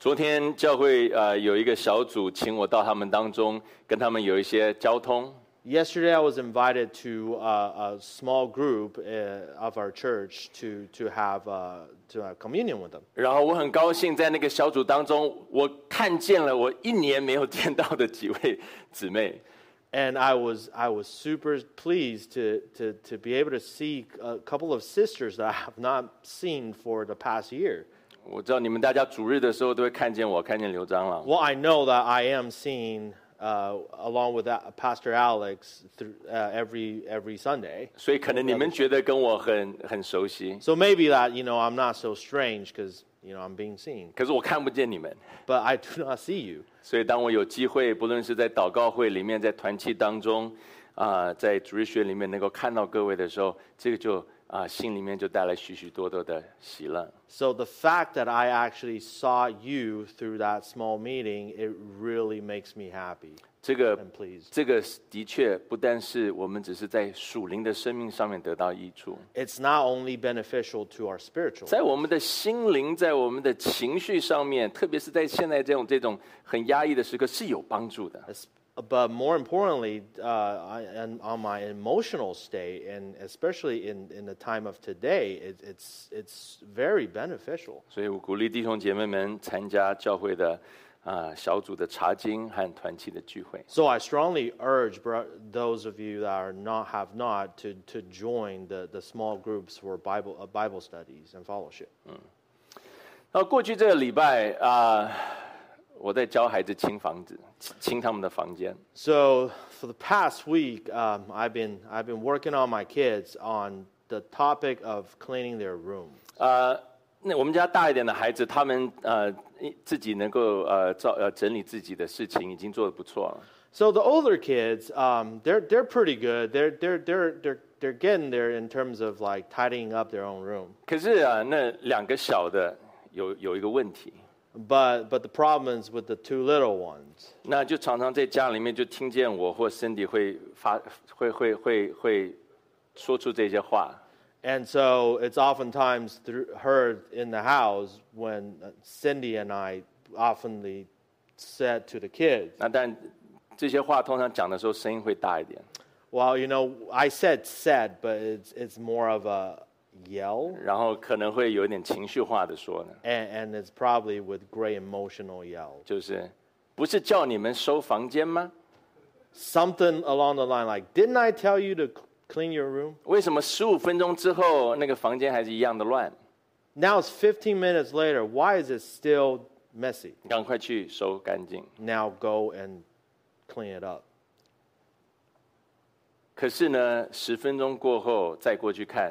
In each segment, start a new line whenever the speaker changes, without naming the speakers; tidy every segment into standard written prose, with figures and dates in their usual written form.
昨天教会有一个小组请我到他们当中，跟他们有一些交通。
Yesterday, I was invited to a small group of our church to have communion with them.
然后我很高興在那個小組當中，我看見了我1年沒有見到的幾位姊妹。
And I was super pleased to be able to see a couple of sisters that I have not seen for the past year.
我知道你們大家主日的時候都會看見我，看見劉長老。
Well, I know that I am seeing along with Pastor Alex every Sunday.
所以可能你們覺得跟我很熟悉。
So maybe that I'm not so strange because I'm being seen.
可是我看不見你們。
But I do not see you.
所以當我有機會，不論是在禱告會裡面，在團契當中，在主日學裡面能夠看到各位的時候，這個就心裡面就帶來許許多多的喜樂。
So the fact that I actually saw you through that small meeting, it really makes me happy.
這個
and pleased.
這個的確不單是我們只是在屬靈的生命上面得到益處。
It's not only beneficial to our spiritual.
在我們的心靈，在我們的情緒上面，特別是在現在這種很壓抑的時刻，是有幫助的。
But more importantly, on my emotional state, and especially in the time of today, it's very beneficial.
所以我鼓勵弟兄姐妹們參加教會的小組的查經和團契的聚會。
So I strongly urge those of you that have not to join the small groups for Bible studies and fellowship.
然後過去這個禮拜我在教孩子清房子，清他們的房間。
So for the past week, I've been working on my kids on the topic of cleaning their room.
那我們家大一點的孩子，他們自己能夠整理自己的事情，已經做得不錯了。
So the older kids, they're pretty good. They're getting there in terms of like tidying up their own room.
可是那兩個小的有一個問題。
But the problem is with the two little ones.
那就常常在家裡面就聽見我或 Cindy 會說出這些話。
And so it's oftentimes heard in the house when Cindy and I oftenly said to the kids.
那但這些話通常講的時候聲音會大一點。
Well, I said, but it's more of a yell.
然後可能會有一點情緒化的說呢。
And it's probably with great emotional yell.
就是不是叫你們收房間嗎？
Something along the line like, didn't I tell you to clean your room?
為什麼15分鐘之後那個房間還是一樣的亂？
Now it's 15 minutes later. Why is it still messy?
趕快去收乾淨。
Now go and clean it up.
可是呢，10分鐘過後再過去看。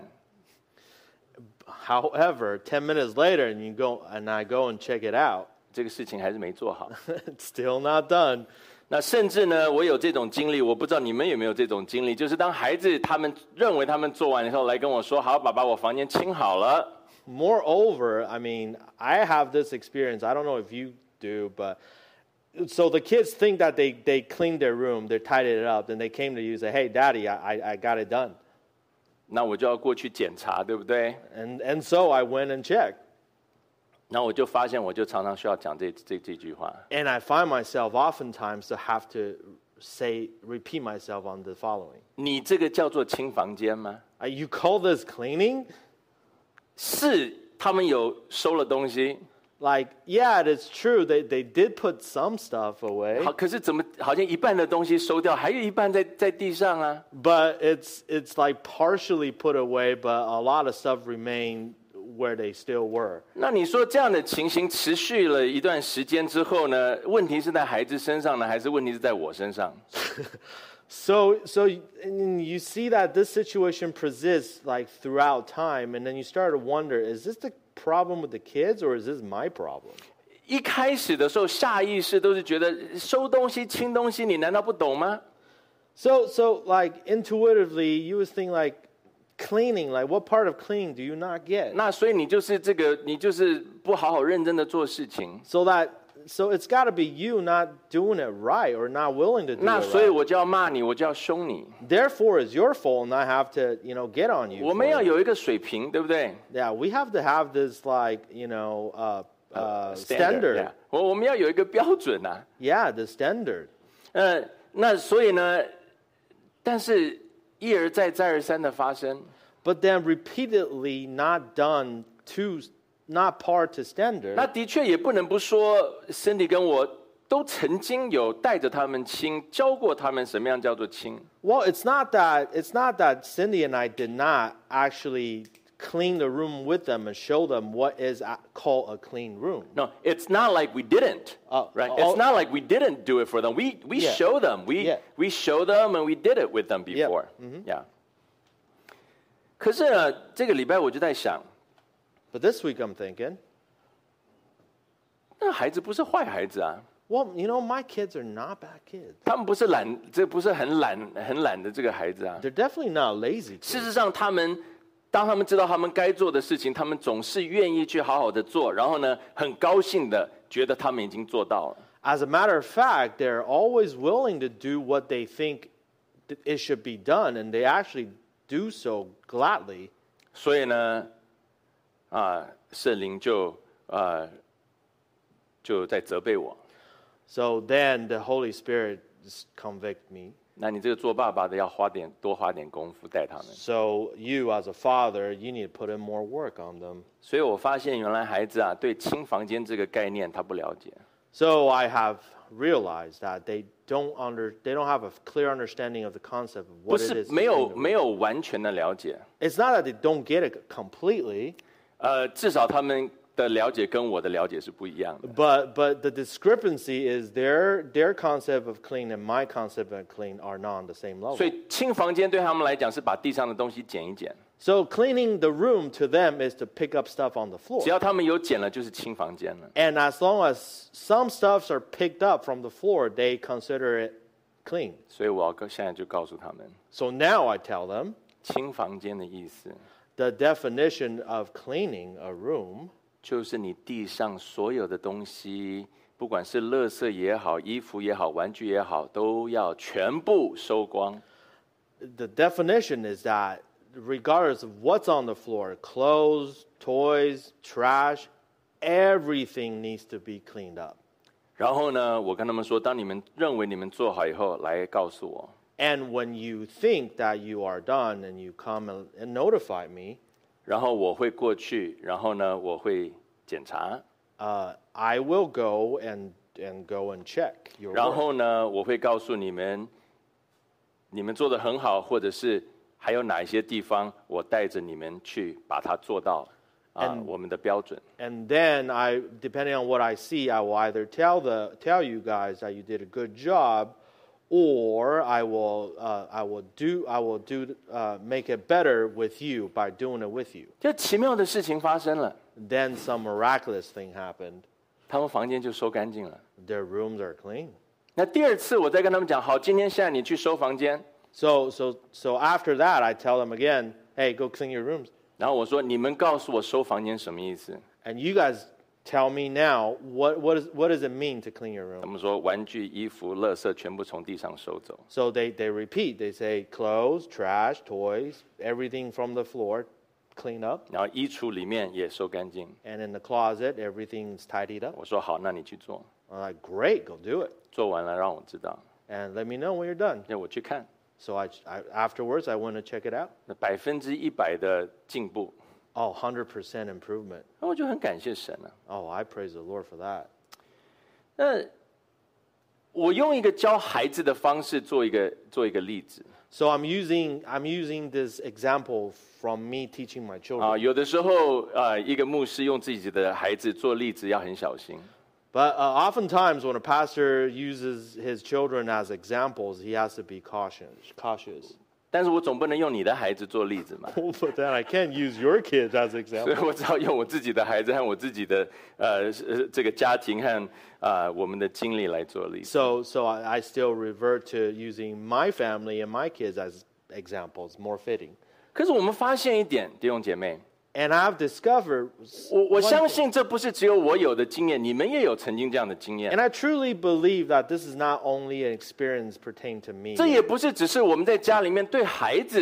However, 10 minutes later, I go and check it out.
這個事情還是沒做好。
It's still not done.
那甚至呢，我有這種經歷，我不知道你們有沒有這種經歷，就是當孩子他們認為他們做完以後來跟我說，好，爸爸，我房間清好了。
Moreover, I have this experience. I don't know if you do, but so the kids think that they cleaned their room, they tidied it up, then they came to you and say, hey, Daddy, I got it done.
那我就要過去檢查，對不對？
And so I went and checked.
那我就發現，我就常常需要講這句話。
And I find myself oftentimes to have to repeat myself on the following.
你這個叫做清房間嗎？
You call this cleaning?
是，他們有收了東西。
Like, yeah, it's true. They did put some stuff away.
好，可是怎麼好像一半的東西收掉，還有一半在地上啊？
But it's like partially put away, but a lot of stuff remained where they still were.
那你說這樣的情形持續了一段時間之後呢？問題是在孩子身上呢，還是問題是在我身上？
So you see that this situation persists like throughout time, and then you start to wonder: is this the problem with the kids, or is this my problem?
一開始的時候，下意識都是覺得收東西、清東西，你難道不懂嗎？
So like intuitively, you would think like cleaning, like what part of cleaning do you not get?
那所以你就是不好好認真的做事情。
So it's got to be you not doing it right or not willing to do it
那所以
right.
我就要罵你，我就要兇你。
Therefore, it's your fault, and I have to, get on you.
我們要有一個水平，對不對？
Yeah, we have to have this like, standard.
yeah. 我们要有一个标准啊。
Yeah, the standard.
那所以呢，但是一而再再而三的发生，
But then repeatedly not done not par to standard.
那的确也不能不说，Cindy 跟我都曾经有带着他们亲，教过他们什么样叫做亲。
Well, it's not that Cindy and I did not actually clean the room with them and show them what is called a clean room.
No, it's not like we didn't, right? It's not like we didn't do it for them. We
Yeah.
show them. We show them and we did it with them before. Yeah. 可是呢，这个礼拜我就在想，
But this week I'm thinking,
那孩子不是坏孩子啊，
well, my kids are not bad kids.
他们不是懒，这不是很懒的这个孩子啊。
They're definitely not lazy
事
kids.
实上，当他们知道他们该做的事情，他们总是愿意去好好的做，然后呢，很高兴的觉得他们已经做到了。
As a matter of fact, they're always willing to do what they think it should be done, and they actually do so gladly.
所以呢，圣灵就在责备我。
So then the Holy Spirit convict me.
那你这个做爸爸的要多花点功夫带他们。
So you, as a father, you need to put in more work on them.
所以我发现原来孩子啊，对亲房间这个概念他不了解。
So I have realized that they don't have a clear understanding of the concept of
不
what it
是
is.
没有完全的了解，
It's not that they don't get it completely,
至少他们的了解跟我的了解是不一样的。
but the discrepancy is their concept of clean and my concept of clean are not on the same level.
所以清房间对他们来讲是把地上的东西捡一捡，
So cleaning the room to them is to pick up stuff on the floor.
只要他们有捡了就是清房间了。
And as long as some stuffs are picked up from the floor, they consider it clean.
所以我现在就告诉他们，
So now I tell them
清房间的意思
the definition of cleaning a room
就是你地上所有的东西，不管是垃圾也好、衣服也好、玩具也好，都要全部收光。
the definition is that regardless of what's on the floor, clothes, toys, trash, everything needs to be cleaned up.
然后呢，我跟他们说，当你们认为你们做好以后，来告诉我。
And when you think that you are done and you come and notify me,
然后我会过去，然后呢，我会检查，
I will go and check your
然
work.
后呢，我会告诉你们，你们做得很好，或者是还有哪一些地方，我带着你们去把它做到我们的标准。
And then depending on what I see, I will either tell you guys that you did a good job, or I will make it better with you by doing it with you.
就奇妙的事情发生了，
Then some miraculous thing happened.
他们房间就收干净了。
Their rooms are clean.
那第二次我再跟他们讲，好，今天现在你去收房间，
So after that, I tell them again, hey, go clean your rooms.
然后我说你们告诉我收房间什么意思？
And you guys tell me now, what does it mean to clean your
他
room?
们说玩具、衣服、垃圾全部从地上收走。
So they repeat. They say clothes, trash, toys, everything from the floor, clean up.
然后衣橱里面也收干净。
And in the closet, everything's tidied up.
我说好，那你去做，
I'm like, great, go do it.
做完了让我知道，
And let me know when you're done.
让我去看。
So afterwards, I went to check it out.
那100%的进步，
Oh, 100% improvement.
那我就很感谢神了。
Oh, I praise the Lord for that.
那我用一个教孩子的方式做一个例子
So I'm using this example from me teaching my children.
有的时候一个牧师用自己的孩子做例子要很小心。
But oftentimes when a pastor uses his children as examples, he has to be cautious.
但是我总不能用你的孩子做例子嘛，
But then I can't use your kids as
所
examples.
以我只好用我自己的孩子和我自己的这个家庭和我们的经历来做例子。
So I still revert to using my family and my kids as examples, more fitting.
可是我们发现一点，弟兄姐妹，
And I've discovered
我
one
相
thing.
信这不是只有我有的经验，你们也有曾经这样的经验
And。I truly believe that this is not only an experience pertaining to me.
这也不是只是我们在家里面对孩子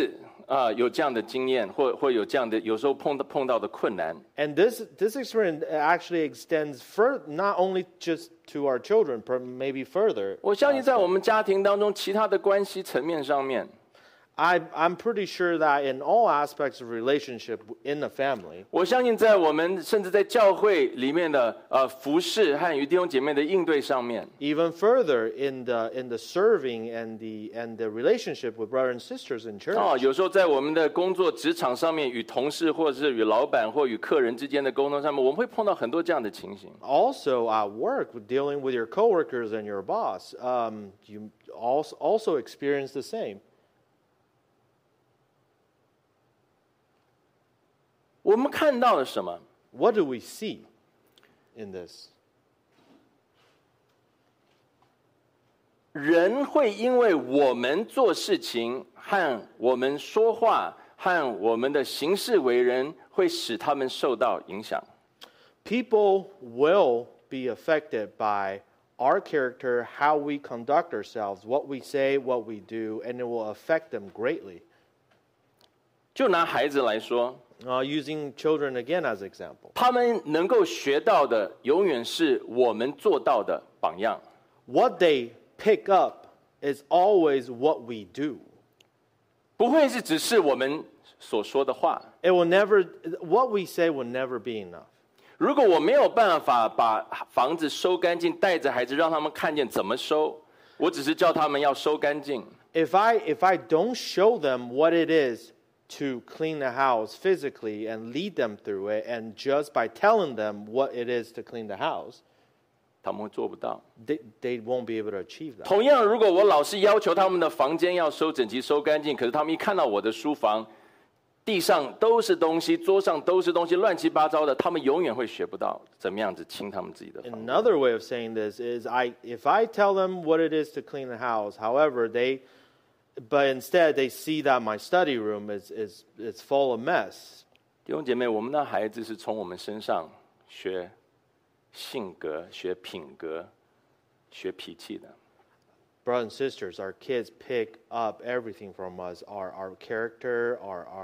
有这样的经验，或有这样的有时候碰到的困难。
And this experience actually extends not only just to our children, but maybe further.
我相信在我们家庭当中，其他的关系层面上面，
I'm pretty sure that in all aspects of relationship in the family,
我相信在我们甚至在教会里面的服侍和与弟兄姐妹的应对上面，
even further in the serving and the relationship with brothers and sisters in church.
有时候在我们的工作职场上面，与同事或者是与老板或与客人之间的沟通上面，我们会碰到很多这样的情形。
Also at work, dealing with your coworkers and your boss, you also experience the same.
我们看到了什么？
What do we see in this?
人会因为我们做事情和我们说话和我们的行事为人，会使他们受到影响。
People will be affected by our character, how we conduct ourselves, what we say, what we do, and it will affect them greatly.
就拿孩子来说，
Using children again as example.
他们能够学到的，永远是我们做到的榜样。
What they pick up is always what we do.
不会是只是我们所说的话。
What we say will never be enough.
如果我没有办法把房子收干净，带着孩子让他们看见怎么收，我只是叫他们要收干净。
If I don't show them what it is to clean the house physically and lead them through it, and just by telling them what it is to clean the house,
他们会做不到。
they won't be able to achieve that.
同样，如果我老是要求他们的房间要收整齐、收干净，可是他们一看到我的书房，地上都是东西，桌上都是东西，乱七八糟的，他们永远会学不到怎么样子清他们自己的房子。
Another way of saying this is if I tell them what it is to clean the house, however, but instead they see that my study room is full of mess.
弟兄姐妹，我们的孩子是从我们身上学性格、学品格、学脾气的。
Brothers and sisters, our kids pick up everything from us, our character,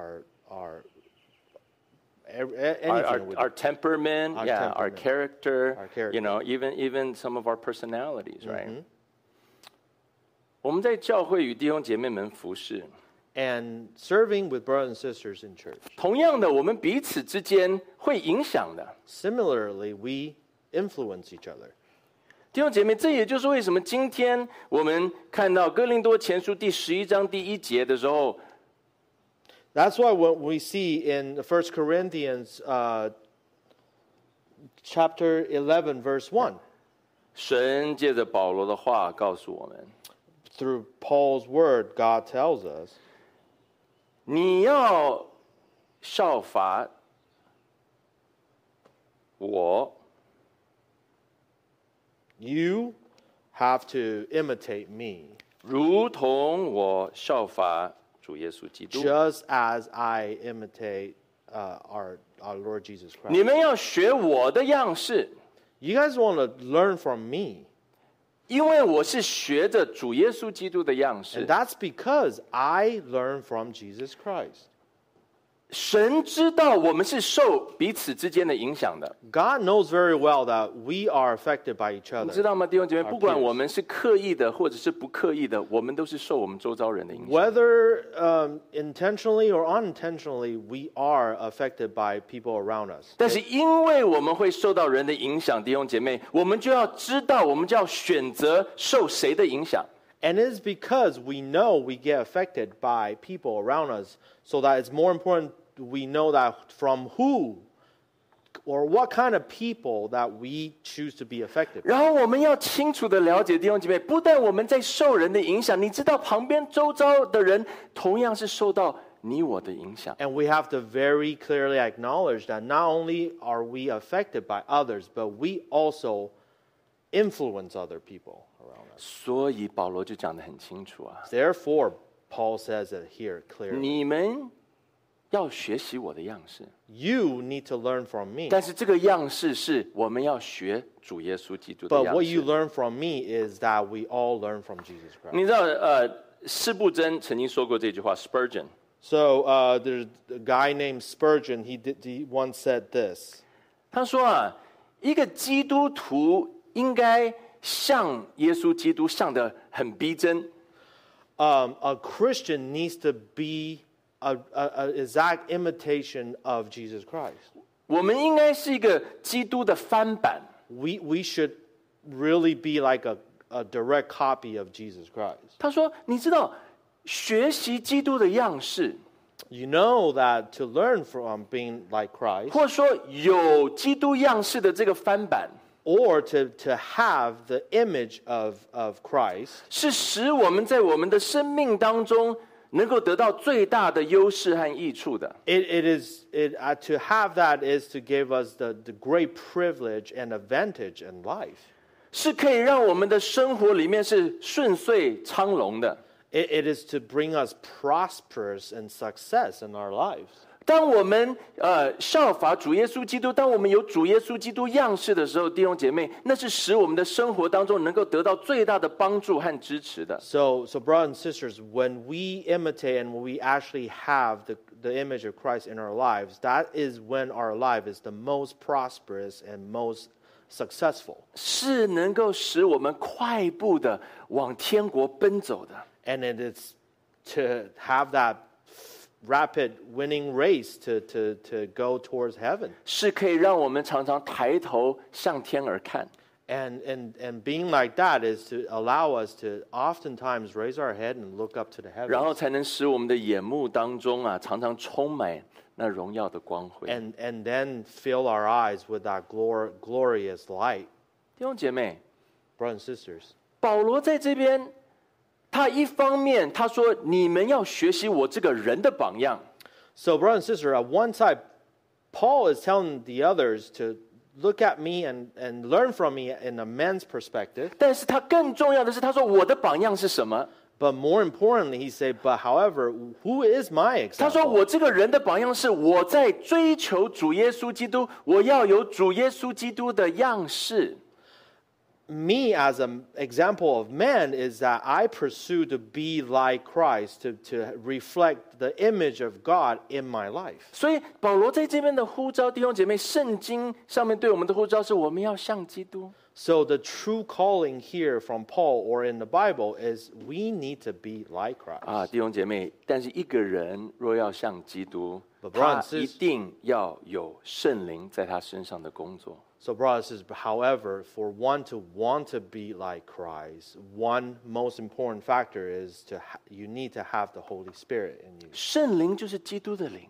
anything with
our temperament,
Our
yeah, our
temperament.
character,
Our character.
you know, even some of our personalities, right? 我们在教会与弟兄姐妹们服侍，
and serving with brothers and sisters in church.
同样的，我们彼此之间会影响的。
Similarly, we influence each other.
弟兄姐妹，这也就是为什么今天我们看到哥林多前书第11章第1节的时候，
That's why what we see in 1 Corinthians chapter 11, verse 1,
神借着保罗的话告诉我们：
through Paul's word, God tells us,
你要效法我，
you have to imitate me,
如同我效法主耶稣基督。
just as I imitate our Lord Jesus Christ.
你们要学我的样式，
You guys want to learn from me,
因为我是学着主耶稣基督的样式
and。that's because I learn from Jesus Christ.
神知道我们是受彼此之间的影响的，
God knows very well that we are affected by each
你知
other.
道吗，弟兄姐妹？
Our
不管
peers.
我们是刻意的或者是不刻意的，我们都是受我们周遭人的影响。
Whether intentionally or unintentionally, we are affected by people around us.
但是因为我们会受到人的影响，弟兄姐妹，我们就要知道，我们就要选择受谁的影响。
And it is because we know we get affected by people around us, so that it's more important we know that from who or what kind of people that we choose to be affected by.
然后我们要清楚的了解，弟兄姐妹，不但我们在受人的影响，你知道旁边周遭的人同样是受到你我的影响。
And we have to very clearly acknowledge that not only are we affected by others, but we also influence other people around us.
所以保罗就讲得很清楚啊，
Therefore, Paul says it here clearly.
你们要学习我的样式，
You need to learn from me.
但是这个样式是我们要学主耶稣基督的
But
样
what you
式。
learn from me is that we all learn from Jesus Christ.
你知道，施布真曾经说过这句话 ，Spurgeon，
So there's a guy named Spurgeon. He once said this.
他说啊，一个基督徒应该像耶稣基督，像得很逼真。
A Christian needs to be an exact imitation of Jesus Christ.
我们应该是一个基督的翻版。
We should really be like a direct copy of Jesus Christ.
他说，你知道，学习基督的样式，
You know that to learn from being like Christ,
或者说有基督样式的这个翻版，
or to have the image of Christ,
是使我们在我们的生命当中能够得到最大的优势和益处的。
to have that is to give us the great privilege and advantage in life.
是可以让我们的生活里面是顺遂昌隆的。
It is to bring us prosperous and success in our lives.
当我们效法主耶稣基督，当我们有主耶稣基督样式的时候，弟兄姐妹，那是使我们的生活当中能够得到最大的帮助和支持的。
So brothers and sisters, when we imitate and when we actually have the image of Christ in our lives, that is when our life is the most prosperous and most successful.
是能够使我们快步的往天国奔走的。
And it is to have that rapid winning race to go towards heaven.
是可以让我们常常抬头向天而看。
And being like that is to allow us to oftentimes raise our head and look up to the
然后
heavens.
才能使我们的眼目当中啊，常常充满那荣耀的光辉。
And then fill our eyes with that glorious light.
弟兄姐妹，
Brothers and sisters,
保罗在这边，他一方面他说你们要学习我这个人的榜样，
so brothers and sisters, at one side, Paul is telling the others to look at me and learn from me in a man's perspective.
但是他更重要的是，他说我的榜样是什么？
But more importantly, he said, but however, who is my
他说
example?
我这个人的榜样是我在追求主耶稣基督，我要有主耶稣基督的样式。
Me as an example of man is that I pursue to be like Christ, to reflect the image of God in my life.
所以保罗在这边的呼召，弟兄姐妹，圣经上面对我们的呼召是我们要像基督。
So the true calling here from Paul or in the Bible is we need to be like Christ.
啊，弟兄姐妹，但是一个人若要像基督，
But
他
brothers and sisters-
一定要有圣灵在他身上的工作。
So brothers and sisters, however, for one to want to be like Christ, one most important factor is you need to have the Holy Spirit in you.
圣灵就是基督的灵。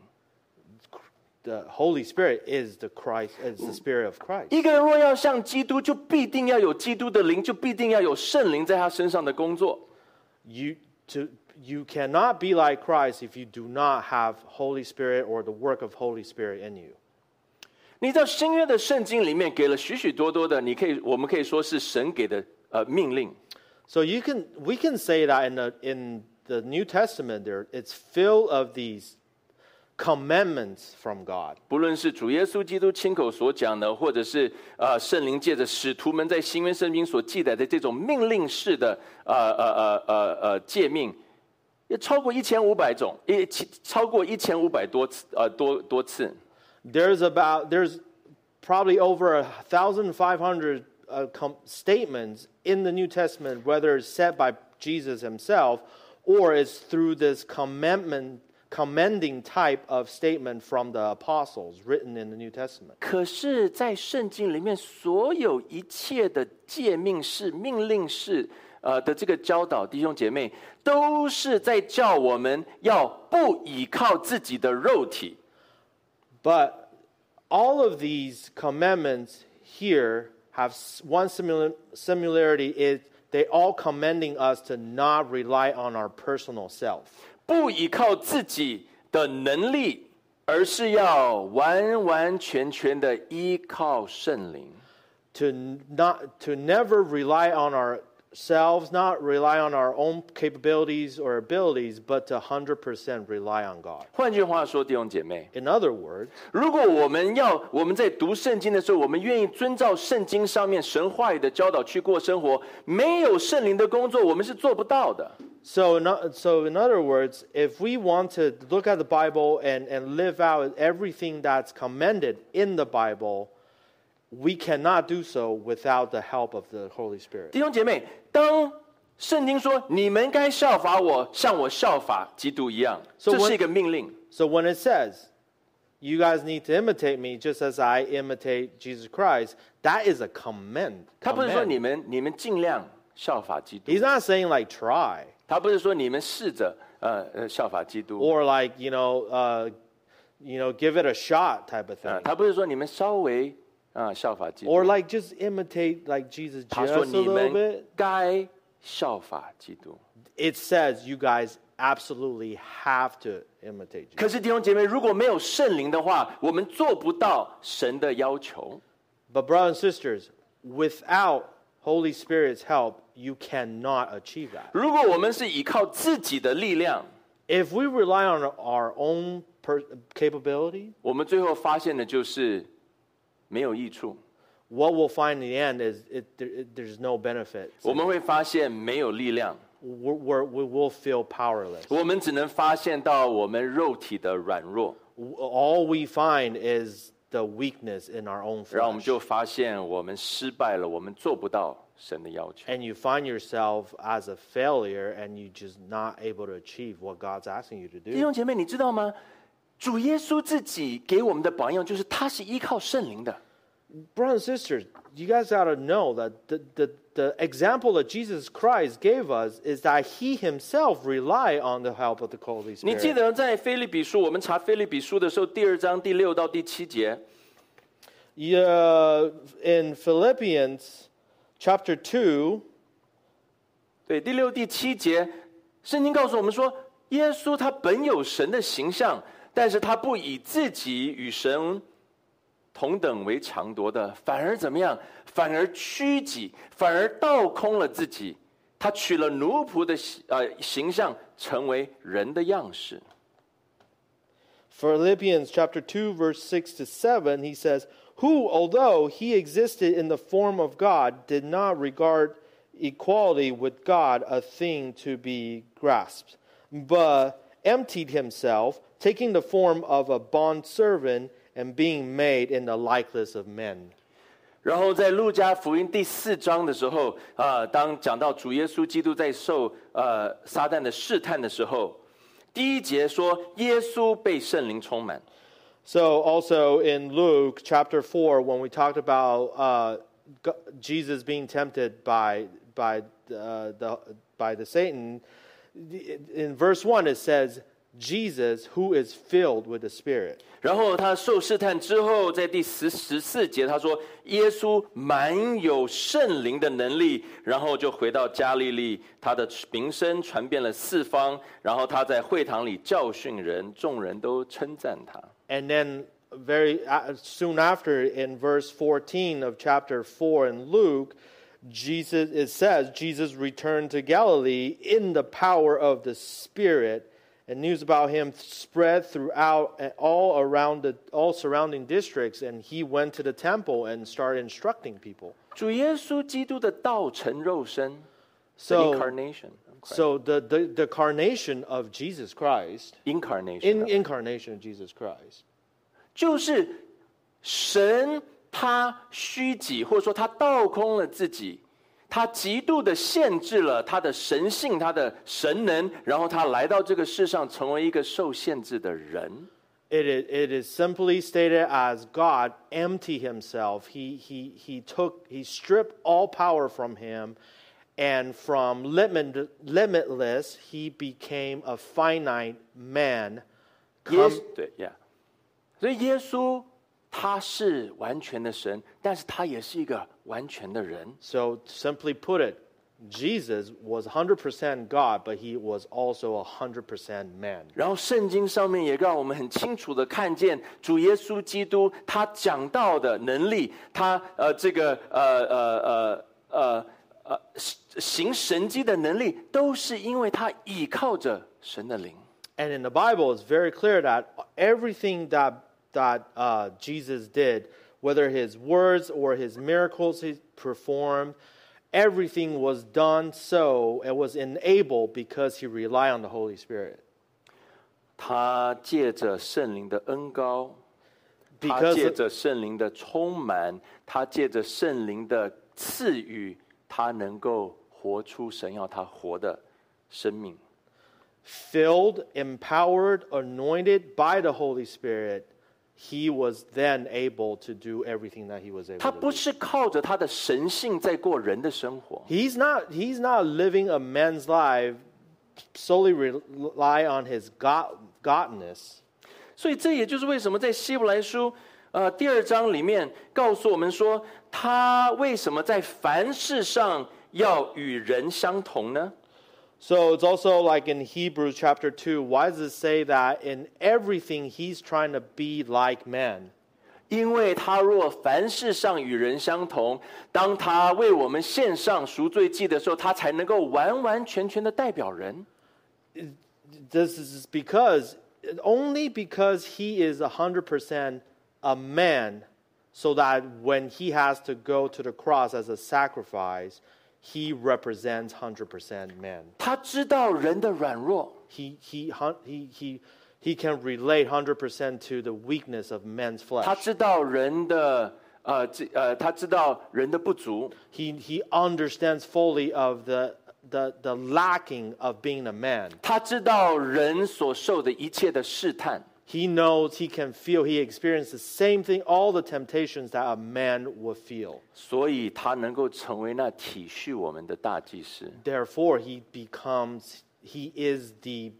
The Holy Spirit is the Spirit of Christ.
一个人若要像基督，就必定要有基督的灵，就必定要有圣灵在他身上的工作。
You cannot be like Christ if you do not have Holy Spirit or the work of Holy Spirit in you.
你知道新约的圣经里面给了许许多多的，我们可以说是神给的命令。
So we can say that in the New Testament it's filled of these commandments from God.
不论是主耶稣基督亲口所讲的，或者是圣灵借着使徒们在新约圣经所记载的这种命令式的诫命，也超过1500种，超过1500多次多次。
There's probably over 1,500 statements in the New Testament, whether it's said by Jesus himself or it's through this commending type of statement from the apostles written in the New Testament.
可是，在圣经里面，所有一切的诫命式、命令式的这个教导，弟兄姐妹，都是在叫我们要不倚靠自己的肉体。
But all of these commandments here have one similarity is they all commending us to not rely on our personal self.
不依靠自己的能力，而是要完完全全的依靠圣灵。
To never rely on our ourselves, not rely on our own capabilities or abilities, but to 100% rely on God.
换句话说，弟兄姐妹，
In other words,
如果我们在读圣经的时候，我们愿意遵照圣经上面神话语的教导去过生活，没有圣灵的工作，我们是做不到的。
So in other words, if we want to look at the Bible and live out everything that's commended in the Bible, we cannot do so without the help of the Holy Spirit.
弟兄姐妹，当圣经说你们该效法我，像我效法基督一样，
So
这是一个命令。
So when it says, you guys need to imitate me just as I imitate Jesus Christ, that is a command.
他不是说你们尽量效法基督，
He's not saying like try
他不是说你们试着效法基督，
or like, give it a shot type of thing.
他不是说你们稍微效法基督，
Or like just imitate like Jesus
他
just
说
a
你
little
们
bit.
该效法基督。
It says you guys absolutely have to imitate Jesus.
可是弟兄姐妹，如果没有圣灵的话，我们做不到神的要求。
But brothers and sisters, without Holy Spirit's help, you cannot achieve that.
如果我们是依靠自己的力量，
If we rely on our own capability,
我们最后发现的就是没有益处。
what we'll find in the end is there's no benefit.
我们会发现没有力量，
We will feel powerless.
我们只能发现到我们肉体的软弱，
All we find is the weakness in our own
然后我们
flesh.
就发现我们失败了，我们做不到神的要求。
And you find yourself as a failure and you just not able to achieve what God's asking you to
弟
do.
兄姐妹，你知道吗？主耶稣自己给我们的榜样就是他是依靠圣灵的。
Brothers and sisters, you guys got to know that the example that Jesus Christ gave us is that he himself relied on the help of the Holy
你记
Spirit.
得在腓立比书，我们查腓立比书的时候，第2章第6到第7节，
In Philippians chapter 2,
对，第6、第7节，圣经告诉我们说，耶稣他本有神的形象，但是他不以自己与神同等为强夺的，反而怎么样？反而屈己，反而倒空了自己。他取了奴仆的形象，成为人的样式。
Philippians chapter 2, verse 6 to 7, he says, Who, although he existed in the form of God, did not regard equality with God a thing to be grasped, but emptied himself, taking the form of a bondservant and being made in the likeness of men.
然后在路加福音第4章的时候，当讲到主耶稣基督在受撒旦的试探的时候，第1节说耶稣被圣灵充满。
So also in Luke chapter 4, when we talked about Jesus being tempted by the Satan, in verse 1 it says, Jesus who is filled with the Spirit.
然后他受试探之后，在第14节他说耶稣满有圣灵的能力，然后就回到加利利，他的名声传遍了四方，然后他在会堂里教训人，众人都称赞他。
And then very soon after, in verse 14 of chapter 4 in Luke, it says Jesus returned to Galilee in the power of the Spirit, and news about him spread throughout all surrounding districts, and he went to the temple and started instructing people.
主耶稣基督的道成肉身
So-
the incarnation.
So the carnation of Jesus Christ,
Incarnation.
incarnation of Jesus Christ,
就是神他虚己，或者说他倒空了自己，他极度的限制了他的神性、他的神能，然后他来到这个世上，成为一个受限制的人。
It is simply stated as God emptied himself. He stripped all power from him, and from limitless, he became a finite man.
对呀，所以耶稣他是完全的神，但是他也是一个完全的人。
So simply put it, Jesus was 100% God, but he was also 100% man.
然后圣经上面也让我们很清楚的看见主耶稣基督他讲道的能力，他行神迹的能力，都是因为他倚靠着神的灵。
And in the Bible, it's very clear that everything that Jesus did, whether his words or his miracles he performed, everything was done so it was enabled because he relied on the Holy Spirit.
他借着圣灵的恩膏，他
Because
借着圣灵的充满，他借着圣灵的赐予，他能够活出神要他活的生命。
filled, empowered, anointed by the Holy Spirit, he was then able to do everything that he was able
他
to
不
do.
是靠着他的神性在过人的生活，
He's not living a man's life solely rely on his godness.
所以这也就是为什么在希伯来书第2章里面告诉我们说，他为什么在凡事上要与人相同呢？
So it's also like in Hebrews chapter 2, why does it say that in everything he's trying to be like man?
因为他若凡事上与人相同，当他为我们献上赎罪祭的时候，他才能够完完全全的代表人。
This is only because he is 100% a man, so that when he has to go to the cross as a sacrifice, he represents 100% man.
他知道人的软弱，
He can relate 100% to the weakness of man's
他
flesh.
知道人的他知道人的不足，
He understands fully of the lacking of being a man.
他知道人所受的一切的试探。
He knows, he can feel, he experienced the same thing, all the temptations that a man would feel.
所以他能够成为那体恤我们的大祭司。
Therefore, he is the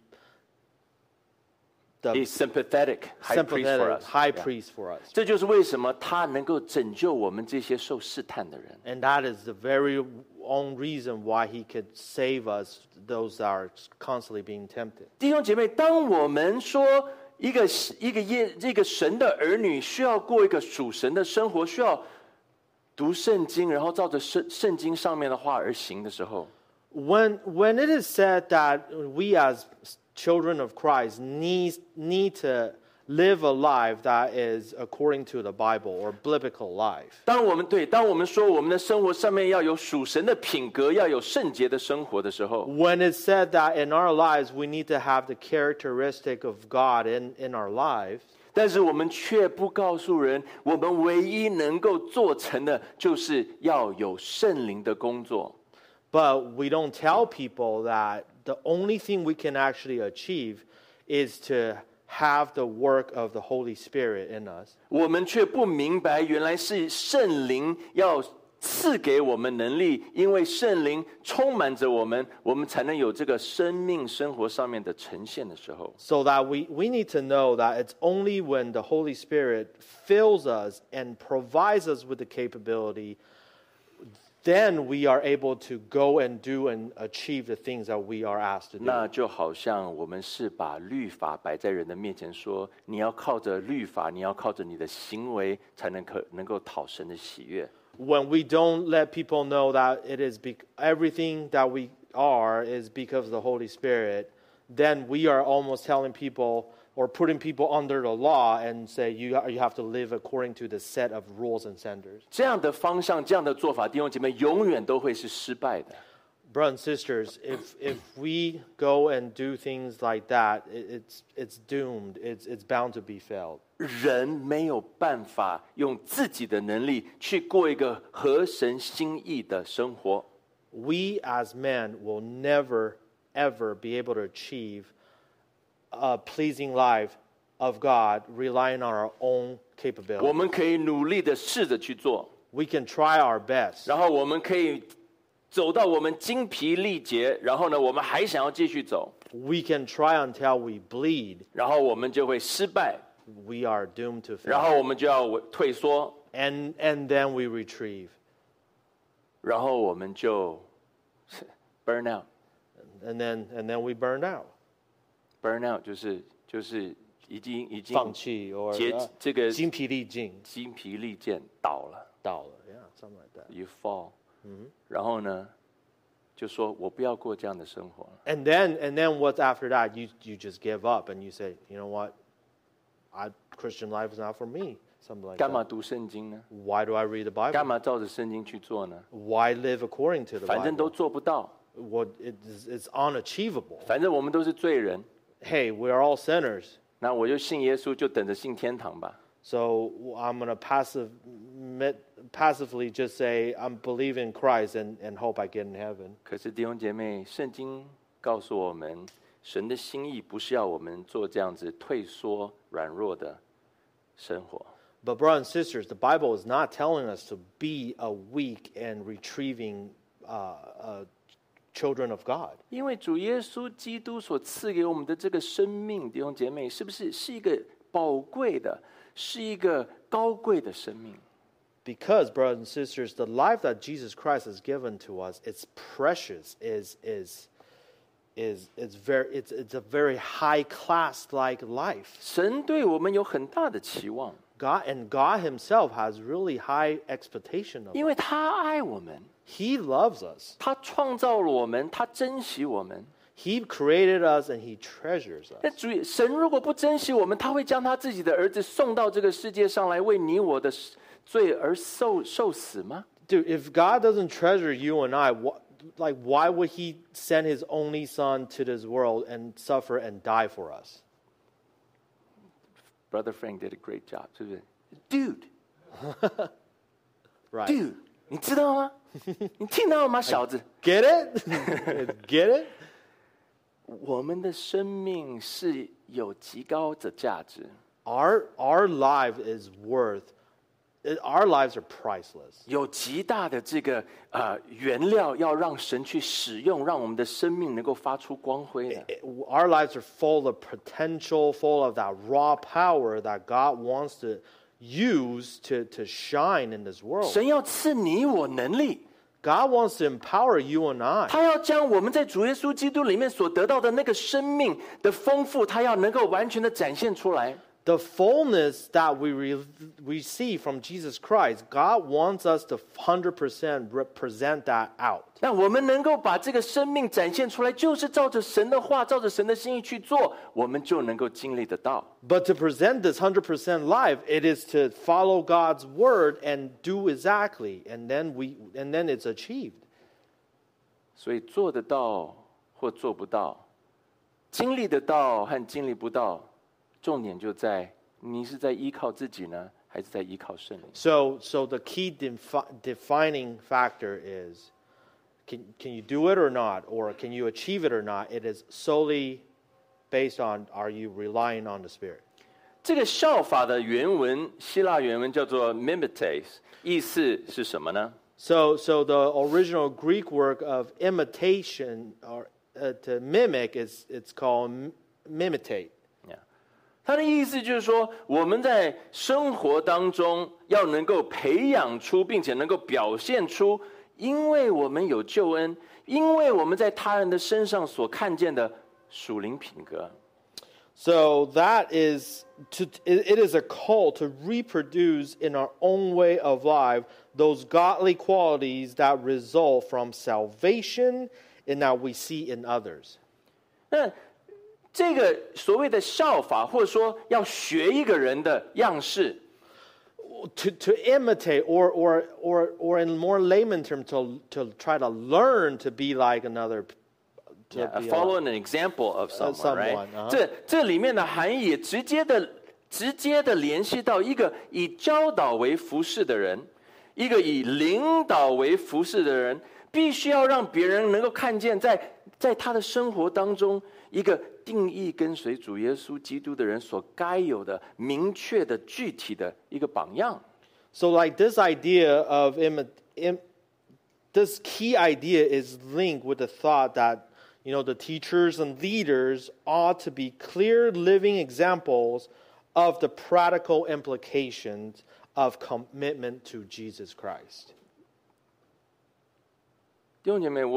He's sympathetic high priest for
sympathetic
us.
high
Yeah.
priest for us.
这就是为什么他能够拯救我们这些受试探的人。
And that is the very own reason why he could save us, those that are constantly being tempted.
弟兄姐妹，当我们说一个神的儿女需要过一个属神的生活，需要读圣经，然后照着圣经上面的话而行的时候，
When it is said that we as children of Christ need to live a life that is according to the Bible or biblical life.
当我们说我们的生活上面要有属神的品格，要有圣洁的生活的时候，
When it's said that in our lives we need to have the characteristic of God in our lives,
但是我们却不告诉人，我们唯一能够做成的，就是要有圣灵的工作。
but we don't tell people that the only thing we can actually achieve is to have the work of the Holy Spirit in us.
我们却不明白，原来是圣灵要赐给我们能力，因为圣灵充满着我们，我们才能有这个生命生活上面的呈现的时候。
So that we need to know that it's only when the Holy Spirit fills us and provides us with the capability, then we are able to go and do and achieve the things that we are asked to do.
那就好像我们是把律法摆在人的面前说，你要靠着律法，你要靠着你的行为，才能够讨神的喜悦。
When we don't let people know that it is everything that we are is because of the Holy Spirit, then we are almost telling people or putting people under the law and say you have to live according to the set of rules and standards.
这样的方向，这样的做法，弟兄姐妹永远都会是失败的。
Brothers and sisters, if we go and do things like that, it's doomed. It's bound to be failed.
人没有办法用自己的能力去过一个合神心意的生活。
We as men will never, ever be able to achieve a pleasing life of God relying on our own
我
capability.
们可以努力的试着去做，
We can try our best.
然后我们可以走到我们精疲力竭，然后呢，我们还想要继续走，
We can try until we bleed.
然后我们就会失败，
We are doomed to
然
fail.
后我们就要退缩，
And then we retrieve.
然后我们就 burn out。
And then we burn out.
burn out 就是已经
放弃 or
这个
精疲力尽
精疲力尽倒了。
倒了 Yeah, something like that.
You fall，然后呢， 就说我不要过这样的生活。
And then what's after that? You just give up and you say, you know what? Christian life is not for me. Something like
干嘛
that.
读圣经呢？
Why do I read the
干
Bible?
嘛照着圣经去做呢？
Why live according to the
反正都
Bible?
做不到，
What it's unachievable.
反正我们都是罪人，
Hey, we are all sinners.
那我就信耶稣，就等着进天堂吧。
So I'm going to passively just say, I'm believing in Christ and hope I get in heaven.
可是弟兄姐妹，圣经告诉我们，神的心意不是要我们做这样子退缩、软弱的生活。
But brothers and sisters, the Bible is not telling us to be a weak and retrieving children of God.
因为主耶稣基督所赐给我们的这个生命，弟兄姐妹，是不是一个宝贵的，是一个高贵的生命？
Because, brothers and sisters, the life that Jesus Christ has given to us, it's precious, it's a very high class like life.
神对我们有很大的期望，
God Himself has really high expectation of
因
us.
为他爱我们，
He loves us.
他创造了我们，他珍惜我们。
He created us and He treasures
那
us.
神如果不珍惜我们，他会将他自己的儿子送到这个世界上来，为你我的罪而受死吗？
Dude, if God doesn't treasure you and I, why would He send His only Son to this world and suffer and die for us?
Brother Frank did a great job， 是不是 ？Dude，
Right.
Dude， 你知道吗？你听到了吗，小子？
Get it? Get it?
我们的生命是有极高的价值，
Our life is our lives are priceless.
有极大的这个原料要让神去使用，让我们的生命能够发出光辉的。
Our lives are full of potential, full of that raw power that God wants to use to shine in this world.
神要赐你我能力，
God wants to empower you and I.
他要将我们在主耶稣基督里面所得到的那个生命的丰富，他要能够完全的展现出来。
The fullness that we receive from Jesus Christ, God wants us to 100% represent that out.
那我们能够把这个生命展现出来，就是照着神的话，照着神的心意去做，我们就能够经历得到。
But to present this 100% life, it is to follow God's word and do exactly, and then it's achieved.
所以做得到或做不到，经历得到和经历不到，重点就在你是在依靠自己呢，还是在依靠圣灵？
So the key defining factor is, can you do it or not, or can you achieve it or not? It is solely based on, are you relying on the Spirit?
这个效法的原文，希腊原文叫做 mimetes， 意思是什么呢？
So the original Greek word of imitation or to mimic it's called imitate.
他的意思就是说，我们在生活当中要能够培养出，并且能够表现出，因为我们有救恩，因为我们在他人的身上所看见的属灵品格。
So that is it is a call to reproduce in our own way of life those godly qualities that result from salvation and that we see in others.
那这个所谓的效法，或者说要学一个人的样式，
To imitate or in more layman terms to try to learn to be like another. To be
follow an example of someone, right?
someone,
这里面的含义也直接的联系到一个以教导为服侍的人，一个以领导为服侍的人，必须要让别人能够看见在他的生活当中，一个定义跟随主耶稣基督的人所该有的明确的具体的一个榜样。
So like this idea of this key idea is linked with the thought that, you know, the teachers and leaders ought to be clear living examples of the practical implications of commitment to Jesus Christ.
弟兄姐妹，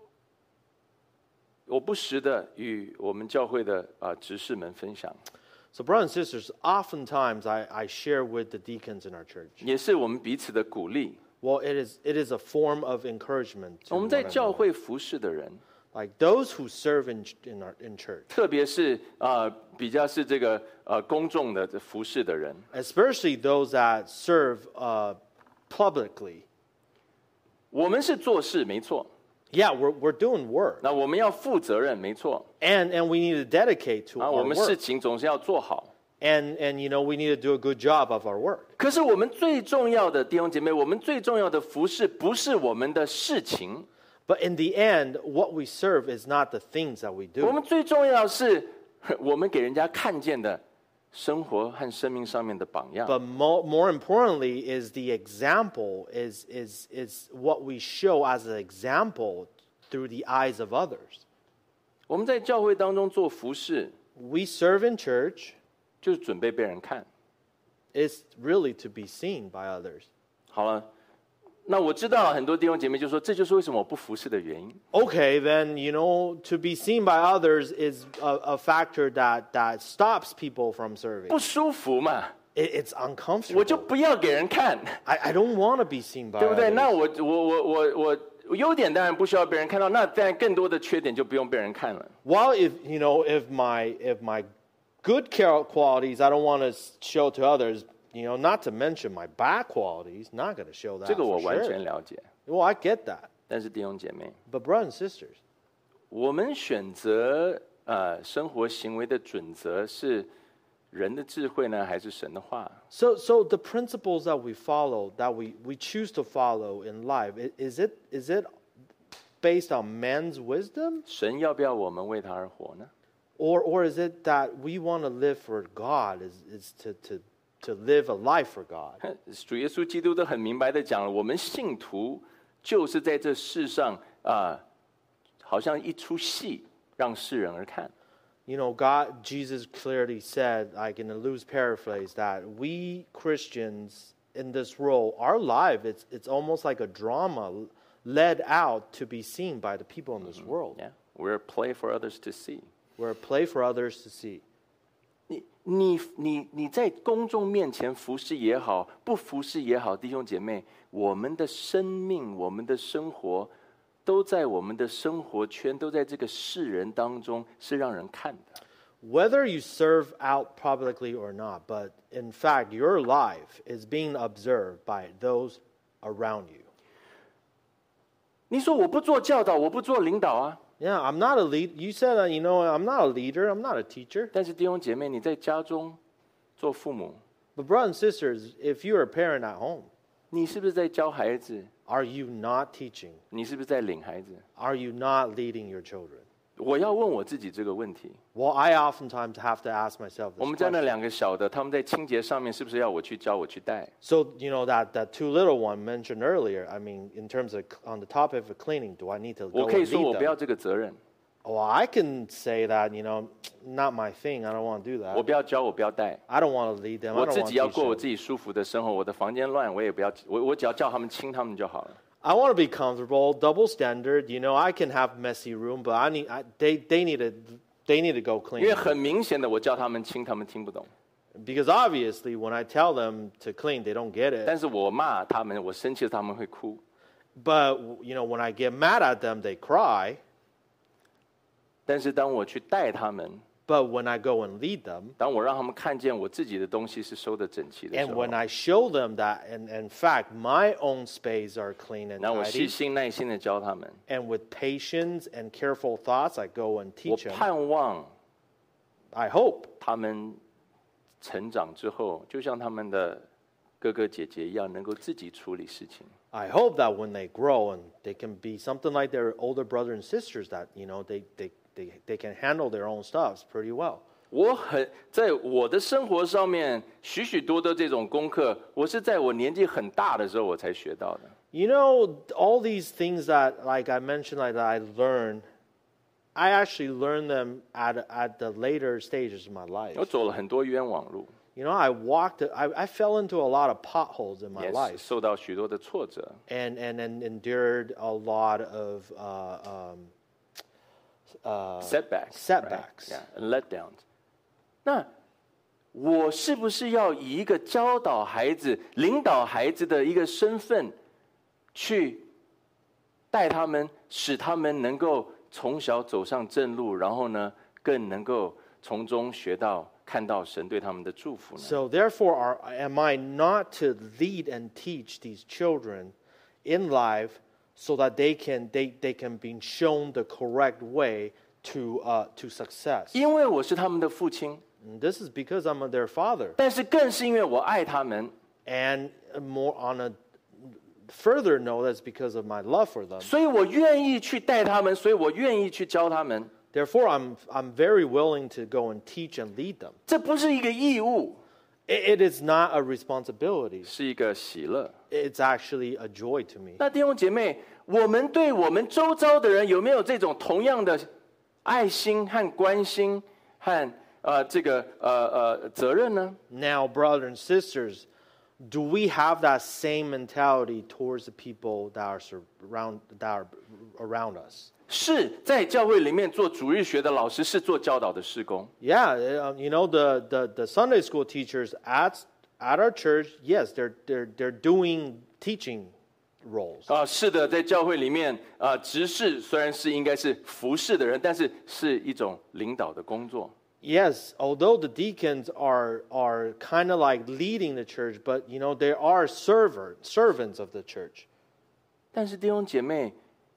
我不时的与我们教会的执事们分享，
So brothers and sisters, oftentimes I share with the deacons in our church.
也是我们彼此的鼓励。
Well, it is a form of encouragement.
我
To
们在
one
教
another.
会服侍的人，
Like those who serve in church,
特别是比较是这个公众的服侍的人，
especially those that serve publicly.
我们是做事没错，
Yeah, we're doing work,
那我们要负责任没错，
and we need to dedicate to
我
our
们事
work,
情总是要做好。
and we need to do a good job of our work.
可是我们最重要的弟兄姐妹，我们最重要的服侍不是我们的事情，
But in the end, what we serve is not the things that we
我
do.
们最重要是我们给人家看见的生活和生命上面的榜样。
But more importantly is the example, is what we show as an example through the eyes of others.
我们在教会当中做服侍，
We serve in church
就是准备被人看。
is really to be seen by others.
好了，那我知道很多弟兄姐妹就说，这就是为什么我不服侍的原因。
Okay, then, to be seen by others is a factor that stops people from serving.
不舒服嘛，
It's
我就
uncomfortable.
不要给人看，
I don't want to be seen by
对不对？
others.
那我优点当然不需要被人看到，那当然更多的缺点就不用被人看了。
Well, if my good qualities I don't want to show to others, not to mention my bad qualities, not going to show that.
这个我
for
完
sure.
全了解。
Well, I get that.
但是弟兄姐妹，
But brothers and sisters,
我们选择生活行为的准则是人的智慧呢，还是神的话？
so the principles that we follow, that we choose to follow in life, is it based on man's wisdom?
神要不要我们为他而活呢？
Or is it that we want to live for God, is to live a life for God?
主耶稣基督都很明白的讲了，我们信徒就是在这世上好像一出戏，让世人而看。
Jesus clearly said, like in a loose paraphrase, that we Christians in this role, our life, it's almost like a drama led out to be seen by the people in this world.
Yeah, we're a play for others to see.
We're a play for others to see.
你在公众面前服侍也好，不服侍也好，弟兄姐妹，我们的生命、我们的生活，都在我们的生活圈，都在这个世人当中是让人看的。
Whether you serve out publicly or not, but in fact, your life is being observed by those around you.
你说我不做教导，我不做领导啊。
Yeah, I'm not a lead. You said, I'm not a leader. I'm not a teacher.
但是弟兄姐妹，你在家中做父母，
But brothers and sisters, if you're a parent at home,
你是不是在教孩子？
are you not teaching?
你是不是在领孩子？
Are you not leading your children?
我要问我自己这个问题。
Well, I oftentimes have to ask myself
我
this
们家那
question.
两个小的，他们在清洁上面是不是要我去教我去带？
So, that two little one mentioned earlier, I mean, in terms of on the topic of cleaning, do I need to
我
go
可以
and
说我
lead
不要
them?
这个责任，
Well, I can say that, not my thing. I don't want to do
我
that.
不要教，我不要带。
I don't want to lead them. I
我
don't
自
want
己要
to
过我
teach
自
them.
己舒服的生活，我的房间乱，我也不要，我只要叫他们亲他们就好了。
I want to be comfortable, double standard. I can have messy room, but they need to go
因为
clean.
很明显的，我叫他们亲，他们听不懂。
Because obviously, when I tell them to clean, they don't get it.
但是我骂他们，我生气了，他们会哭。
But, when I get mad at them, they cry.
但是当我去带他们，
But when I go and lead them,
当我让他们看见我自己的东西是收得整齐的时
and
候，
when I show them that, in fact, my own space are clean and
然后我细
tidy,
心耐心的教他们，
and with patience and careful thoughts, I go and
我
teach them.
盼望
I hope
他们成长之后，就像他们的哥哥姐姐一样，能够自己处理事情。
I hope that when they grow and they can be something like their older brothers and sisters, that they can handle their own stuff pretty well.
在我的生活上面，许许多多这种功课，我是在我年纪很大的时候我才学到的。
All these things that, like I mentioned, like that I learned, I actually learned them at the later stages of my life.
我走了很多冤枉路，
I fell into a lot of potholes in my
也
life
受到许多的挫折。
and endured a lot of
setbacks,
setbacks.
right? Yeah, and letdowns. 那我是不是要以一个教导孩子、领导孩子的一个身份去带他们，使他们能够从小走上正路，然后呢，更能够从中学到、看到神对他们的祝福呢？
So therefore, am I not to lead and teach these children in life so that they can be shown the correct way to success?
因为我是他们的父亲，
And this is because I'm their father.
但是更是因为我爱他们，
And more on a further note, that's because of my love for them.
所以我愿意去带他们，所以我愿意去教他们。
Therefore, I'm very willing to go and teach and lead them.
这不是一个义务，
It is not a responsibility.
是一个喜乐。
It's actually a joy to me.
那弟兄姐妹，我们对我们周遭的人有没有这种同样的爱心和关心和责任呢？
Now, brothers and sisters, do we have that same mentality towards the people that are around us?
是在教会里面做主日学的老师是做教导的事工，
Yeah, you know the Sunday school teachers at our church. Yes, they're doing teaching roles.
是的，在教会里面执事虽然是应该是服侍的人，但是是一种领导的工作。
Yes, although the deacons are kind of like leading the church, but you know they are servants of the church.
但是弟兄姐妹，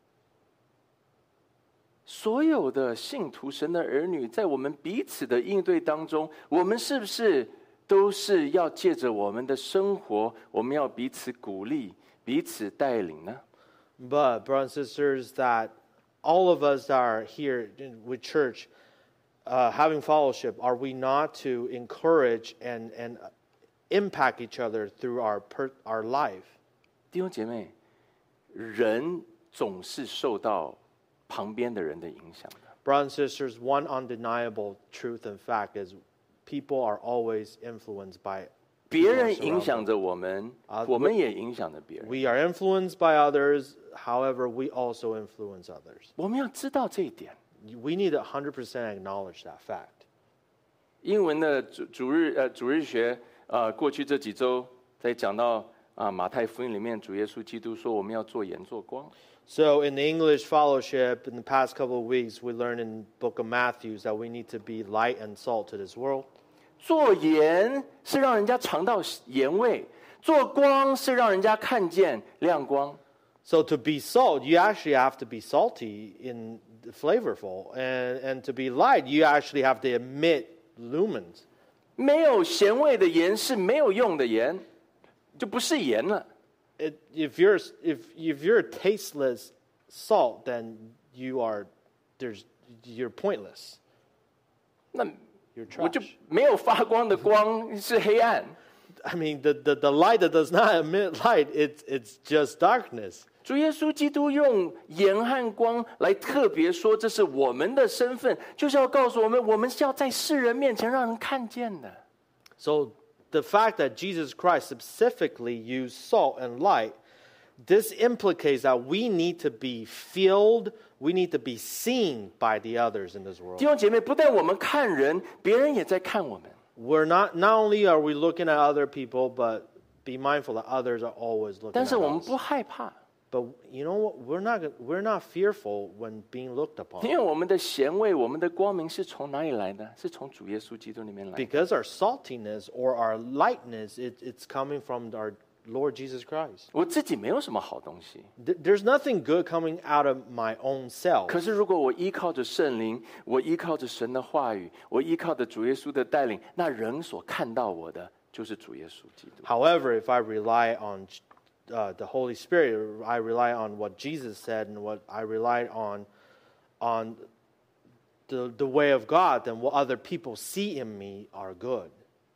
所有的信徒神的儿女，在我们彼此的应对当中，我们是不是都是要借着我们的生活，我们要彼此鼓励、彼此带领呢？
But brothers and sisters, that all of us that are here with church, having fellowship, are we not to encourage and impact each other through our life?
弟兄姐妹，人总是受到旁边的人的影响的。
Brothers and sisters, one undeniable truth and fact is people are always influenced by
别人影响着我们，我们也影响着别人。
We are influenced by others, however, we also influence others.
我们要知道这一点。
We need to 100% acknowledge that fact.
英文的主日学，过去这几周在讲到马太福音里面，主耶稣基督说我们要做盐做光。
So in the English fellowship, in the past couple of weeks, we learned in the book of Matthew that we need to be light and salt to this world.
做盐是让人家尝到盐味，做光是让人家看见亮光。
So to be salt, you actually have to be salty in flavorful, and to be light, you actually have to emit lumens.
没有咸味的盐是没有用的盐，就不是盐了。
If you're tasteless salt, then you're pointless.
那
You're
我就
trash.
没有发光的光是黑暗。
I mean, the light that does not emit light, it's just darkness.
主耶稣基督用盐和光来特别说，这是我们的身份，就是要告诉我们，我们是要在世人面前让人看见的。
So the fact that Jesus Christ specifically used salt and light, this implicates that we need to be filled, we need to be seen by the others in this world.
弟兄姐妹，不但我们看人，别人也在看我们。
We're not only are we looking at other people, but be mindful that others are always looking
但
at
是我们
us.
不害怕，
But you know what? We're not fearful when being looked
因
upon.
为我们的咸味、我们的光明是从哪里来的？是从主耶稣基督里面来的。
Because our saltiness or our lightness, it's coming from our Lord Jesus Christ.
我自己没有什么好东西，
There's nothing good coming out of my own self.
可是如果我依靠着圣灵，我依靠着神的话语，我依靠着主耶稣的带领，那人所看到我的就是主耶稣基督。
However, if I rely on the Holy Spirit, I rely on what Jesus said, and what I rely on the way of God, then what other people see in me are good.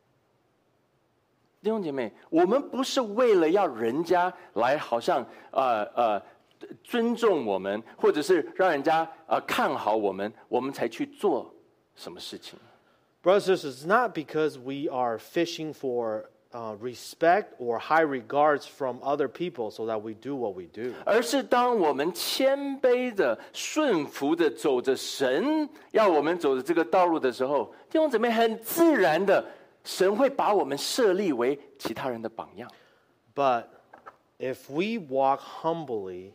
弟兄姐妹，我们不是为了要人家来好像尊重我们，或者是让人家看好我们，我们才去做什么事情。
Brothers and sisters, it's not because we are fishing for respect or high regards from other people so that we do what we do.
而是当我们谦卑的、顺服的走着神要我们走的这个道路的时候，弟兄姊妹，很自然的，神会把我们设立为其他人的榜样。
But if we walk humbly,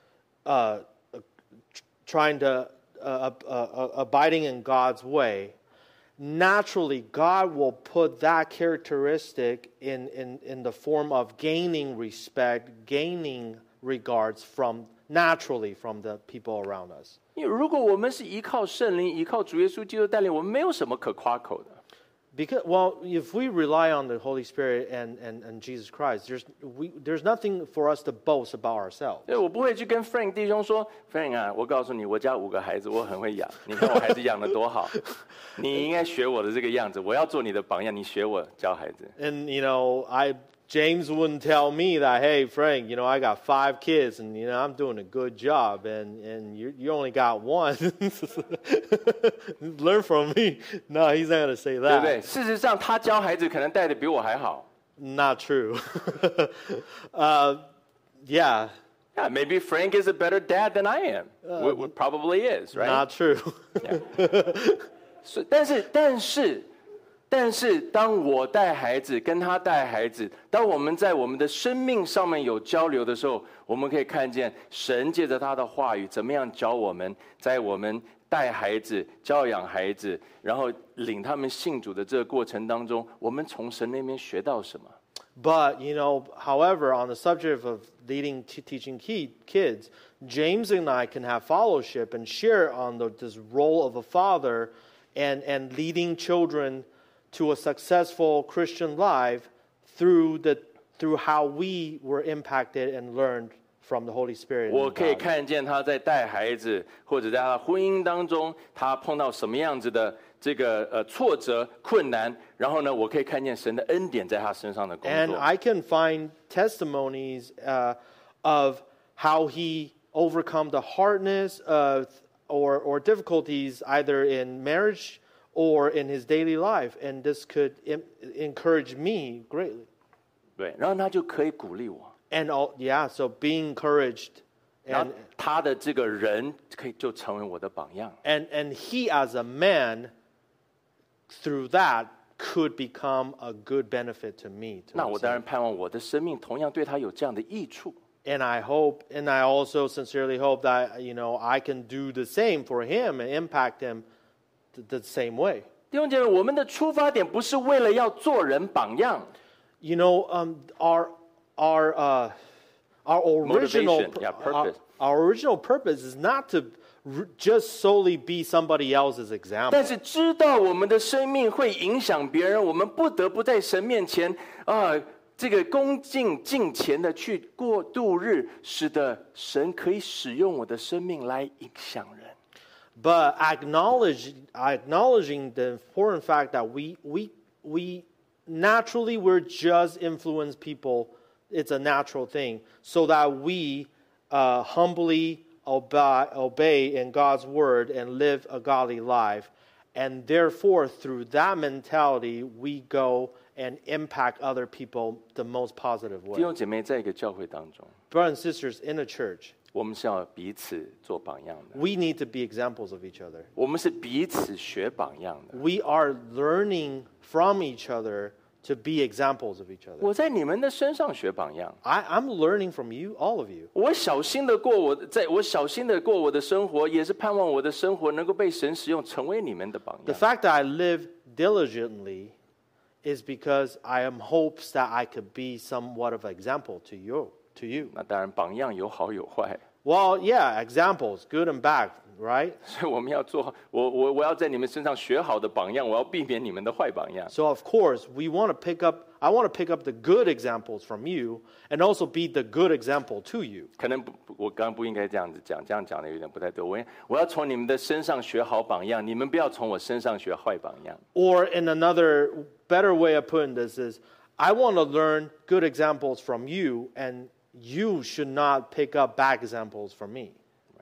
trying to abiding in God's way, naturally God will put that characteristic in the form of gaining respect, gaining regards naturally from the people around us.
因为如果我们是依靠圣灵、依靠主耶稣基督的带领，我们没有什么可夸口的。
Because, well, if we rely on the Holy Spirit and Jesus Christ, there's nothing for us to boast about ourselves.
对，我不会去跟 Frank 弟兄说 ，Frank 啊，我告诉你，我家5个孩子，我很会养，你看我孩子养得多好，你应该学我的这个样子，我要做你的榜样，你学我教孩子。
And James wouldn't tell me that, hey, Frank, I got 5 kids and I'm doing a good job, and you only got 1. Learn from me. No, he's not going to say
对不对？
that.
事实上，他教孩子可能带的比我还好。
Not true. Yeah,
Yeah, maybe Frank is a better dad than I am. Probably is, right?
not true.
但是，当我带孩子，跟他带孩子，当我们在我们的生命上面有交流的时候，我们可以看见神借着他的话语，怎么样教我们，在我们带孩子、教养孩子，然后领他们信主的这个过程当中，我们从神那边学到什么？
But, however, on the subject of teaching kids, James and I can have fellowship and share on this role of a father and leading children to a successful Christian life through how we were impacted and learned from the Holy Spirit.
我可以看见他在带孩子，或者在他婚姻当中，他碰到什么样子的这个挫折、困难，然后呢，我可以看见神的恩典在他身上的工作。
And I can find testimonies of how he overcome the hardness or difficulties either in marriage or in his daily life, and this could encourage me greatly.
对，然后他就可以鼓励我。
And so being encouraged,
然后他的这个人可以就成为我的榜样。
and he as a man, through that, could become a good benefit to me.
那我当然盼望我的生命同样对他有这样的益处。
And I also sincerely hope that I can do the same for him and impact him the same way.
弟兄姐妹，我们的出发点不是为了要做人榜样。
Our original
Motivation, yeah, purpose.
Our original purpose is not to just solely be somebody else's example.
但是知道我们的生命会影响别人，我们不得不在神面前这个恭敬敬虔的去过度日，使得神可以使用我的生命来影响人。
But acknowledging the important fact that we naturally we're just influence people. It's a natural thing, so that we humbly obey in God's word and live a godly life, and therefore through that mentality we go and impact other people the most positive
弟
way.
兄姐妹，在一个教会当中，
Brothers and sisters, in a church,
我们是要彼此做榜样的，
we need to be examples of each other.
我们是彼此学榜样的。
We are learning from each other to be examples of each other.
我在你们的身上学榜样，
I'm learning from you, all of you.
我小心的过我的生活，也是盼望我的生活能够被神使用，成为你们的榜
The
样。
fact that I live diligently is because I am hopes that I could be somewhat of an example to you.
那当然，榜样有好有坏，
Well, yeah, examples, good and bad, right?
所以我们要做好。我要在你们身上学好的榜样，我要避免你们的坏榜样。
So of course, I want to pick up the good examples from you and also be the good example to you.
可能我刚刚不应该这样子讲，这样讲的有点不太对。我要从你们的身上学好榜样，你们不要从我身上学坏榜样。
Or in another better way of putting this is, I want to learn good examples from you, and you should not pick up bad examples from me.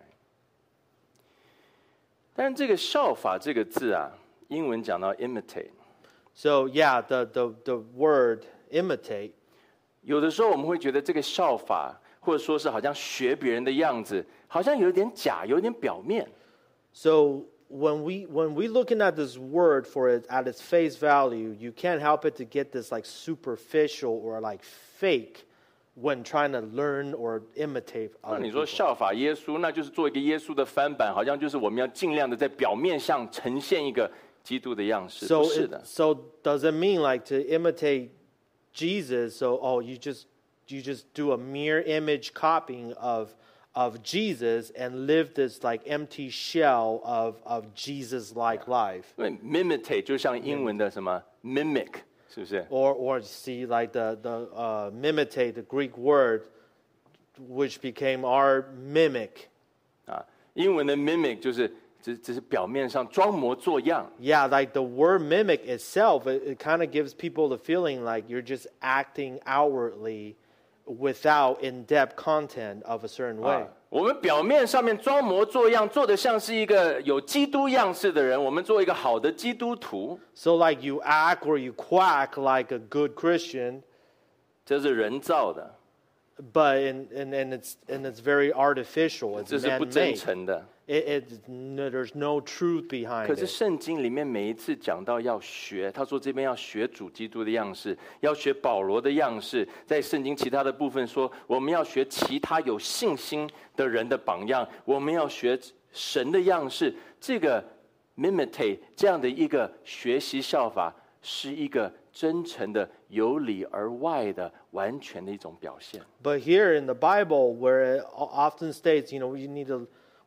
但是这个效法这个字啊，英文讲到 imitate，
So yeah, the word imitate.
有的时候我们会觉得这个效法，或者说是好像学别人的样子，好像有点假，有点表面。
So when we looking at this word for it at its face value, you can't help it to get this like superficial or like fake when trying to learn or imitate
那
other
你说
people.
效法耶稣，那就是做一个耶稣的翻版，好像就是我们要尽量的在表面上呈现一个基督的样式，
So
不是的。
so does it mean like to imitate Jesus? So you just do a mere image copying of Jesus and live this like empty shell of Jesus-like life.
因为 imitate 就像英文的什么 mimic， 是不是？
Or see like the mimitate, the Greek word, which became our mimic.
啊，英文的 mimic 就是只是表面上装模作样。
Yeah, like the word mimic itself, it kind of gives people the feeling like you're just acting outwardly without in-depth content of a certain way.
我们表面上面装模作样，做的像是一个有基督样式的人，我们做一个好的基督徒，
So like you act or you quack like a good Christian,
这是人造的，
but it's very artificial. It's
这是不真
man-made.
诚的。
There's no truth
可
behind
是
it.
圣经里面每一次讲到要学，他说这边要学主基督的样式，要学保罗的样式，在圣经其他的部分说，我们要学其他有信心的人的榜样，我们要学神的样式。这个 imitate 这样的一个学习效法，是一个真诚的、由里而外的、完全的一种表现。
But here in the Bible, where it often states, we need to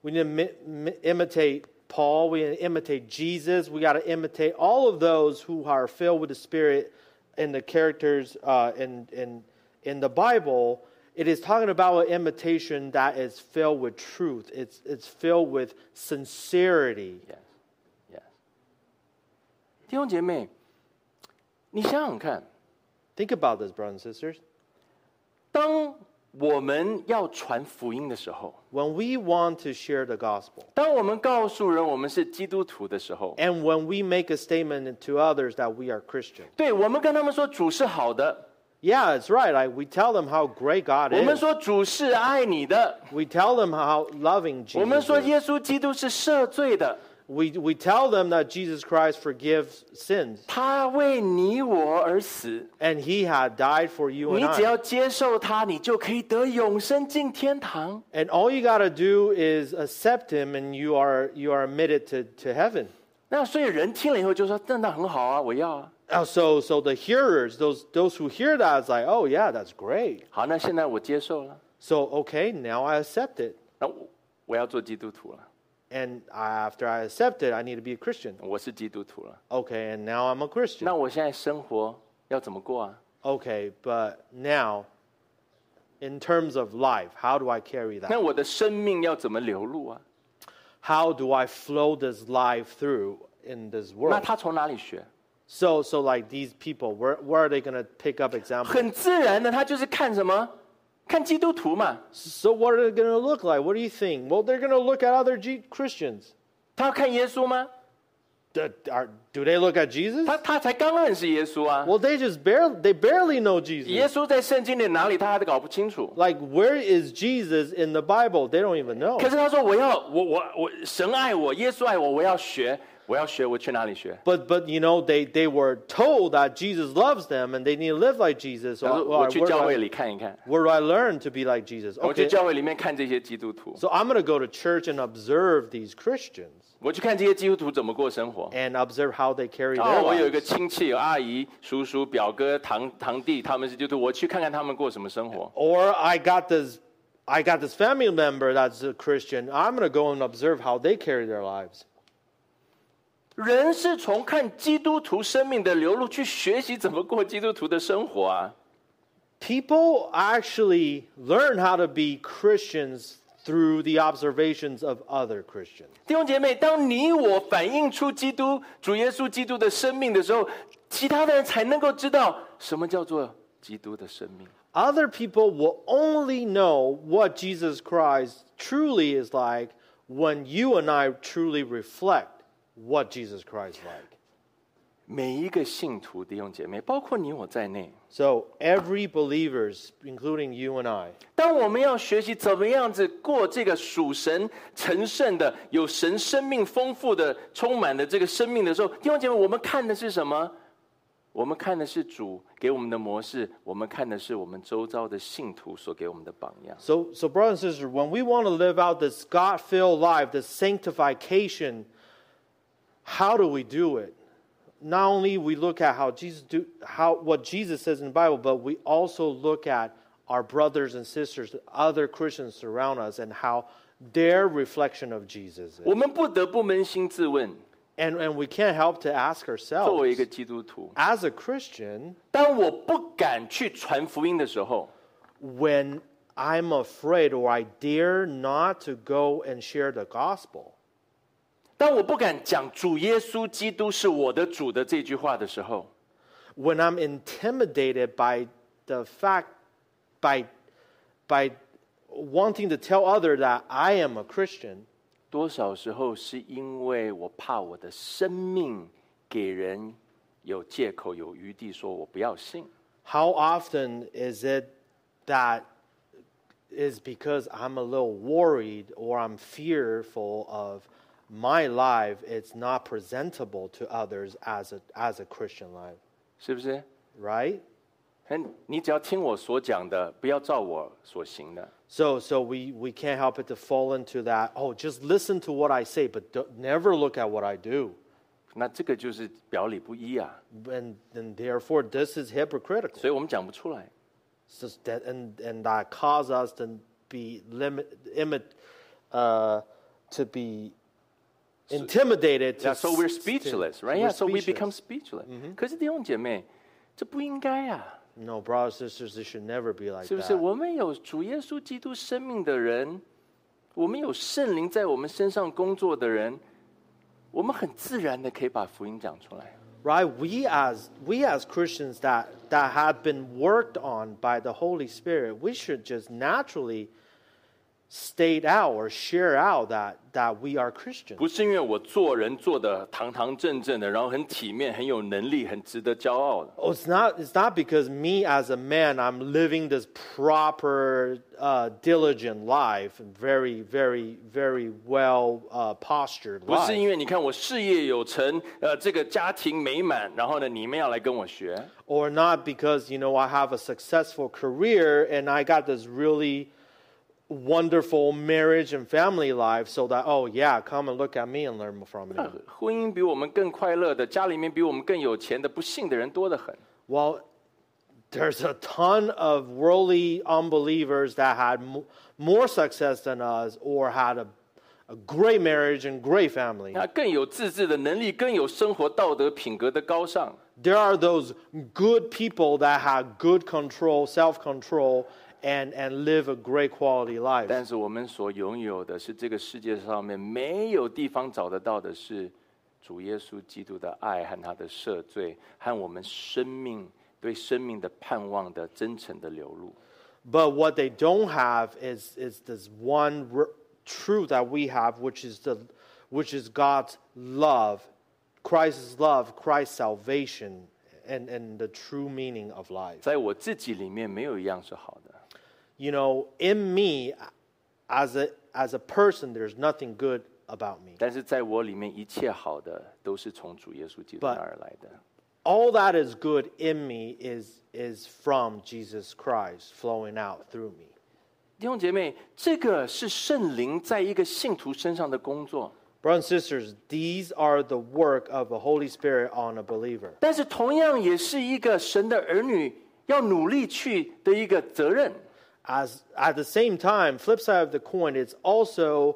imitate Paul, we need to imitate Jesus, we got to imitate all of those who are filled with the Spirit and the characters in the Bible. It is talking about an imitation that is filled with truth. It's filled with sincerity.
Yes, yes. 弟兄姐妹，你想想看，
Think about this, brothers and sisters.
当我们要传福音的时候，
When we want to share the gospel,
当我们告诉人我们是基督徒的时候，
and when we make a statement to others that we are Christian,
对，我们跟他们说主是好的，
yeah, it's right. Like we tell them how great God
我们
is.
说主是爱你的，
We tell them how loving
我们
Jesus
说
is.
耶稣基督是赦罪的，
We tell them that Jesus Christ forgives sins,
他为你我而死，
and He had died for you
你
and
只
I.
要接受他，你就可以得永生进天堂。
And all you got to do is accept Him, and you are admitted to heaven.
那所以人听了以后就说：“那很好啊，我要啊。
So the hearers, those who hear that, is like, oh yeah, that's great. ”
好，那现在我接受了，
So okay, now I accept it,
那我要做基督徒了，
and after I accept it, I need to be a Christian.
我是基督徒了。
Okay, and now I'm a Christian.
那我现在生活要怎么过啊？
Okay, but now, in terms of life, how do I carry
那
that?
我的生命要怎么流露啊？
How do I flow this life through in this
那
world?
他从哪里学？
So like these people, where are they going to pick up examples?
很自然的，他就是看什么？看基督徒嘛。
So what are they going to look like? What do you think? Well, they're going to look at other Christians.
他要看耶稣吗？
Do they look at Jesus?
他才刚认识耶稣啊。
Well, they barely know
耶
Jesus.
稣在圣经里哪里，他还搞不清楚。
Like, where is Jesus in the Bible? They don't even know.
可是他说：“我神爱我，耶稣爱我，我要学，我去哪里学？”
But they were told that Jesus loves them and they need to live like Jesus.
他说：“
Or
我去
where
教
do
会
I-
里看一看，
Where do I learn to be like Jesus?
我去
Okay,
教会里面看这些基督徒，
so I'm going to go to church and observe these Christians
我去看这些基督徒怎么过生活。
and observe how they carry
哦，
their
我有一个
lives.
亲戚，有阿姨、叔叔、表哥、堂弟，他们是基督徒，我去看看他们过什么生活。
Or I got this family member that's a Christian. I'm going to go and observe how they carry their lives.
人是从看基督徒生命的流露去学习怎么过基督徒的生活啊。
People actually learn how to be Christians through the observations of other Christians.
弟兄姐妹，当你我反映出主耶稣基督的生命的时候，其他的人才能够知道什么叫做基督的生命。
Other people will only know what Jesus Christ truly is like when you and I truly reflect what Jesus Christ is like.
每一个信徒弟兄姐妹，包括你我在内，
So every believers, including you and I,
当我们要学习怎么样子过这个属神成圣的、有神生命丰富的、充满的这个生命的时候，弟兄姐妹，我们看的是什么？ 我们看的是主给我们的模式，我们看的是我们周遭的信徒所给我们的榜样。
So brothers and sisters, when we want to live out this God-filled life, this sanctification, how do we do it? Not only we look at what Jesus says in the Bible, but we also look at our brothers and sisters, other Christians surround us, and how their reflection of Jesus is.
我们不得不扪心自问，
And we can't help to ask
作为一
ourselves,
个基督徒，
as a Christian,
当我不敢去传福音的时候，
when I'm afraid or I dare not to go and share the gospel,
当我不敢讲主耶稣基督是我的主的这句话的时候，
when I'm intimidated by the fact, by wanting to tell others that I am a Christian,
多少时候是因为我怕我的生命给人有借口、有余地，说我不要信。
how often is it that is because I'm a little worried or I'm fearful of my life, it's not presentable to others as a Christian life,
是不是？
right?
你只要听我所讲的，不要照我所行的。
So we can't help it to fall into that, oh, just listen to what I say, but never look at what I do.
那这个就是表里不一啊，
And therefore, this is hypocritical.
所以我们讲不出来。
So and that cause us to be intimidated.
Yeah, so we're speechless, right?
we're
Yeah, so we
speechless.
become speechless. 可是弟兄姐妹，这不应该啊，
No, brothers and sisters, it should never be like
是不是？
that.
我们有主耶稣基督生命的人，我们有圣灵在我们身上工作的人，我们很自然的可以把福音讲出来。
Right? We as Christians that have been worked on by the Holy Spirit, we should just naturally state out or share out that we are Christians.
不是因为我做人做的堂堂正正的，然后很体面、很有能力、很值得骄傲的。
Oh, it's not because me as a man, I'm living this proper, diligent life, and very, very, very well postured
不是
life.
因为你看我事业有成，这个家庭美满，然后呢，你们要来跟我学。
Or not because, I have a successful career and I got this really wonderful marriage and family life, so that, oh yeah, come and look at me and learn from me.
婚姻比我们更快乐的，家里面比我们更有钱的，不信的人多得很。
Well, there's a ton of worldly unbelievers that had more success than us or had a great marriage and great family.
那更有自制的能力，更有生活道德品格的高尚。
There are those good people that have good control, self-control, and live a great quality life.
但是我们所拥有的是这个世界上面没有地方找得到的是主耶稣基督的爱和他的赦罪，和我们对生命的盼望的真诚的流露。
But what they don't have is this one truth that we have, which is God's love, Christ's love, Christ's salvation, and the true meaning of life.
在我自己里面没有一样是好的。
In me, as a person, there's nothing good about me.
但是在我里面一切好的都是从主耶稣基督那儿来的。
All that is good in me is from Jesus Christ flowing out through me.
弟兄姐妹，这个是圣灵在一个信徒身上的工作。
Brothers and sisters, these are the work of the Holy Spirit on a believer.
但是同样也是一个神的儿女要努力去的一个责任。
As at the same time, flip side of the coin, it's also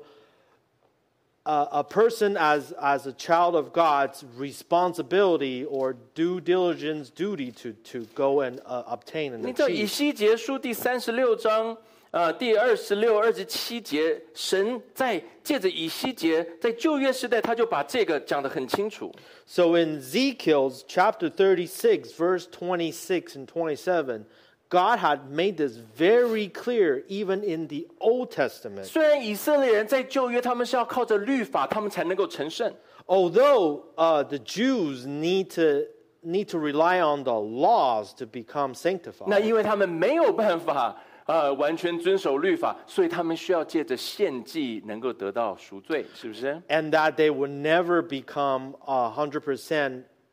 a person as a child of God's responsibility or due diligence duty to go and obtain and
你知道以
achieve.
西结书第36章第26、27节，神借着以西结在旧约时代，他就把这个讲得很清楚。
So in Ezekiel chapter 36, verse 26 and 27, God had made this very clear even in the Old Testament.
虽然以色列人在旧约他们是要靠着律法，他们才能够成圣。
Although the Jews need to rely on the laws to become
那
sanctified.
因为他们没有办法完全遵守律法，所以他们需要借着献祭能够得到赎罪，是不是？
And that they would never become 100%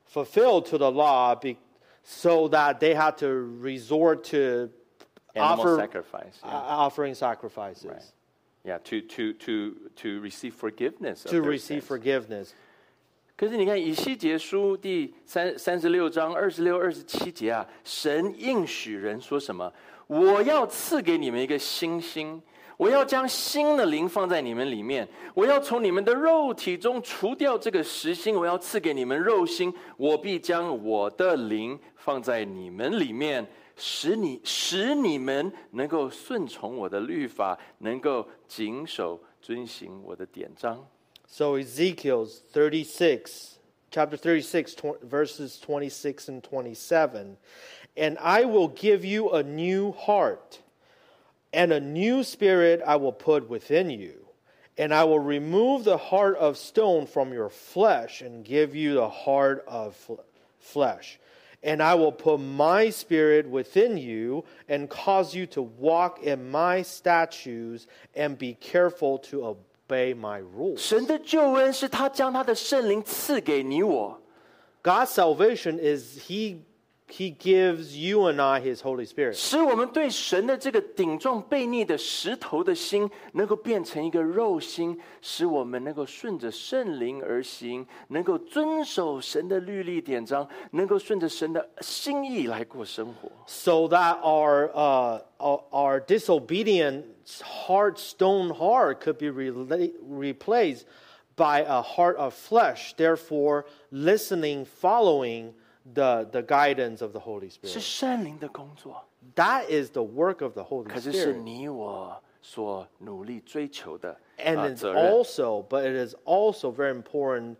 fulfilled to the law so that they had to resort to
Animal sacrifice. Yeah.
offering sacrifices.
Right. Yeah, to receive forgiveness.
To receive forgiveness.
可是你看以西结书第36章26、27节啊，神应许人说什么？我要赐给你们一个新心，我要将新的灵放在你们里面，我要从你们的肉体中除掉这个实心，我要赐给你们肉心，我必将我的灵放在你们里面，使你们能够顺从我的律法，能够谨守遵行我的典章。
So Ezekiel 36, chapter 36, verses 26 and 27. And I will give you a new heart, and a new spirit I will put within you. And I will remove the heart of stone from your flesh and give you the heart of flesh. And I will put my spirit within you and cause you to walk in my statutes and be careful to obey my rules.
神的救恩是他将他的圣灵赐给你我。
God's salvation is He gives you and I His Holy Spirit.
使我们对神的这个顶撞悖逆的石头的心，能够变成一个肉心，使我们能够顺着圣灵而行，能够遵守神的律例典章，能够顺着神的心意来过生活。
So that our disobedient heart, stone heart, could be replaced by a heart of flesh. Therefore, listening, following the guidance of the Holy
是
Spirit.
圣灵的工作，
That is the work of the Holy
可是是
Spirit.
你我所努力追求的
And it's
责任。
but it is also very important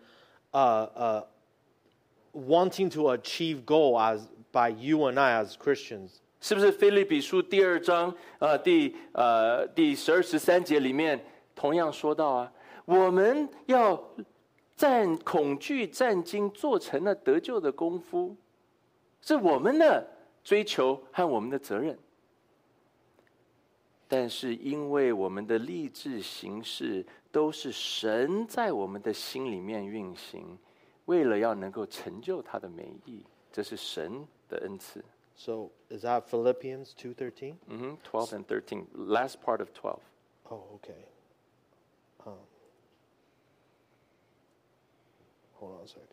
wanting to achieve goal by you and I as Christians.
是不是腓立比书第2章第12、13节里面同样说到啊，我们要恐惧战惊，做成了得救的功夫，是我们的追求和我们的责任。但是因为我们的立志行事都是神在我们的心里面运行，为了要能够成就他的美意，这是神的恩赐。
So is that Philippians 2:13?
12 and 13, last part of 12.
Oh, okay. Hold on a second.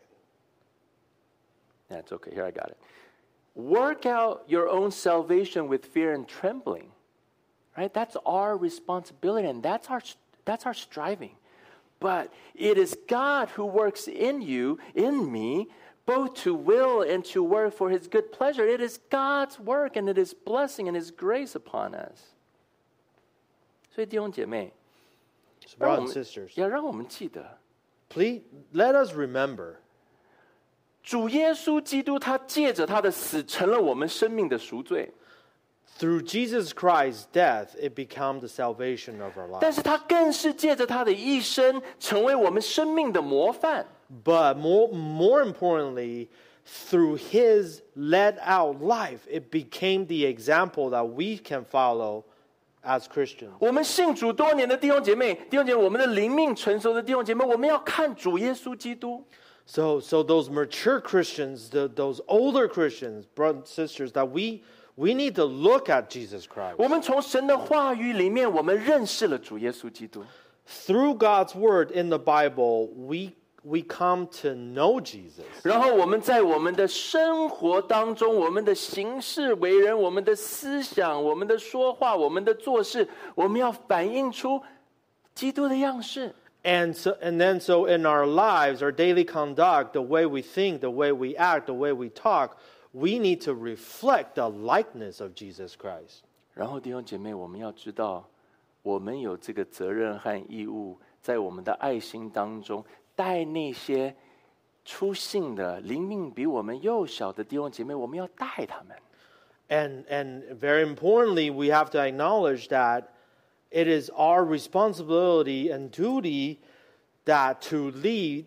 That's okay. Here, I got it. Work out your own salvation with fear and trembling. Right? That's our responsibility, and that's our striving. But it is God who works in you, in me, both to will and to work for His good pleasure. It is God's work, and it is blessing and His grace upon us. 所以弟兄姐妹，
So brothers and sisters,
要让我们记得，
please let us remember
主耶稣基督他借着他的死成了我们生命的赎罪。
through Jesus Christ's death, it became the salvation of our
但
lives.
是他更是借着他的一生，成为我们生命的模范。
But more importantly, through His let out life, it became the example that we can follow as Christians.
我们信主多年的弟兄姐妹，我们的灵命成熟的弟兄姐妹，我们要看主耶稣基督。
So those mature Christians, those older Christians, brothers and sisters, that we need to look at Jesus Christ.
我们从神的话语里面，我们认识了主耶稣基督。
Through God's word in the Bible, we come to know Jesus.
然后我们在我们的生活当中，我们的行事为人，我们的思想，我们的说话，我们的做事，我们要反映出基督的样式。
And so in our lives, our daily conduct, the way we think, the way we act, the way we talk, we need to reflect the likeness of Jesus Christ.
然后弟兄姐妹，我们要知道，我们有这个责任和义务，在我们的爱心当中，带那些初信的灵命比我们幼小的弟兄姐妹，我们要带他们。
And very importantly, we have to acknowledge that it is our responsibility and duty that to lead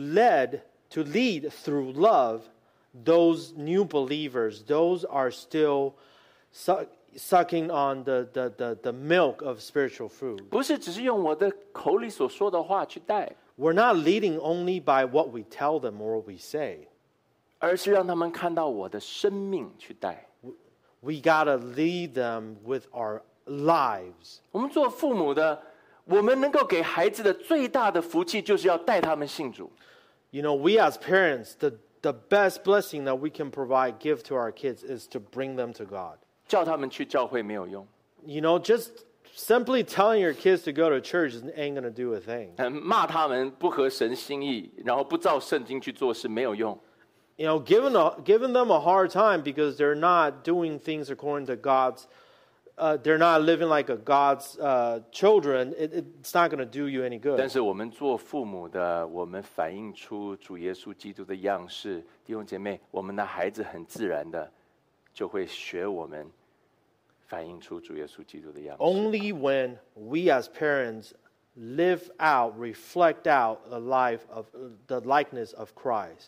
through love those new believers, those are still sucking on the milk of spiritual food.
不是只是用我的口里所说的话去带，
We're not leading only by what we tell them or what we say.
而是让他们看到我的生命去带。
We gotta lead them with our lives.
我们做父母的，我们能够给孩子的最大的福气，就是要带他们信主。
You know, we as parents, the best blessing that we can give to our kids is to bring them to God.
叫他们去教会没有用，
You know, just simply telling your kids to go to church ain't going to do a thing.
骂他们不合神心意，然后不照圣经去做事没有用。
You know, giving them a hard time because they're not doing things according to God's, they're not living like God's children, it's not going to do you any
但
good.
是我们做父母的，我们反映出主耶稣基督的样式，弟兄姐妹，我们的孩子很自然的就会学我们反映出主耶稣基督的样式。
Only when we as parents live out, reflect out a life of the likeness of Christ,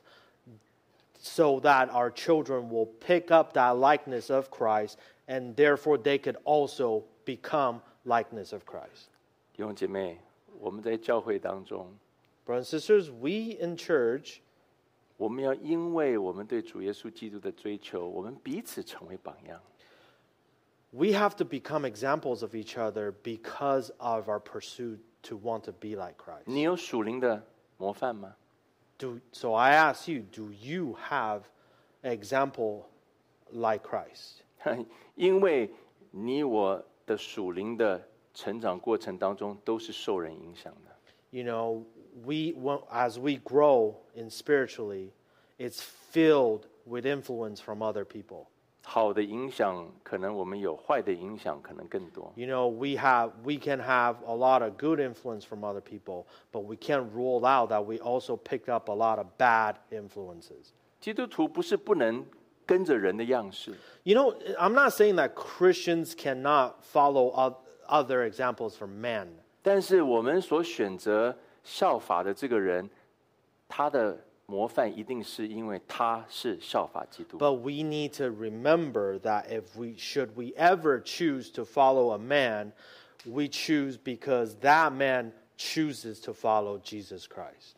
so that our children will pick up that likeness of Christ, and therefore they could also become likeness of Christ.
弟兄姐妹，我们在教会当中，
Brothers and sisters, we in church,
我们要因为我们对主耶稣基督的追求，我们彼此成为榜样。
we have to become examples of each other because of our pursuit to want to be like Christ.
你有属灵的模范吗？
So I ask you, do you have an example like Christ?
因为你我的属灵的成长过程当中，都是受人影响的。
You know, as we grow in spiritually, it's filled with influence from other people.
好的影响可能我们有，坏的影响可能更多。
You know, we can have a lot of good influence from other people, but we can't rule out that we also picked up a lot of bad influences.
基督徒不是不能跟着人的样式，
You know, I'm not saying that Christians cannot follow other examples from men.
但是我们所选择效法的这个人，他的模范一定是因为他是效法基督。
But we need to remember that should we ever choose to follow a man, we choose because that man chooses to follow Jesus Christ.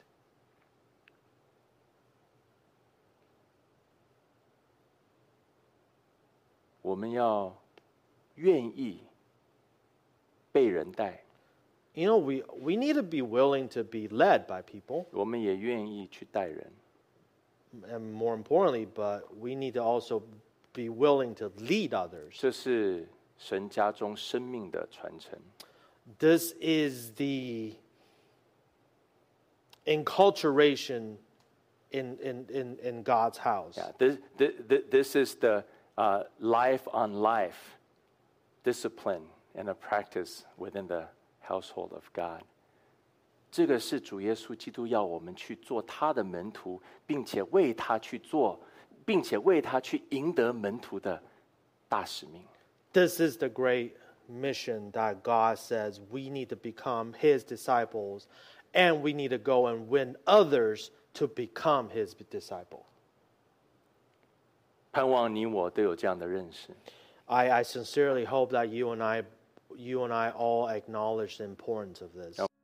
我们要愿意被人带，
You know, we need to be willing to be led by people,
我们也愿意去带人。
and more importantly, but we need to also be willing to lead others.
这是神家中生命的传承。
This is the enculturation in God's house.
Yeah, this is the life on life discipline and a practice within the household of God. 这个是主耶稣基督要我们去做他的门徒，并且为他去做，并且为他去赢得门徒的大使命。
This is the great mission that God says we need to become His disciples, and we need to go and win others to become His disciple.
盼望你我都有这样的认识。
I sincerely hope that you and I all acknowledge the importance of this.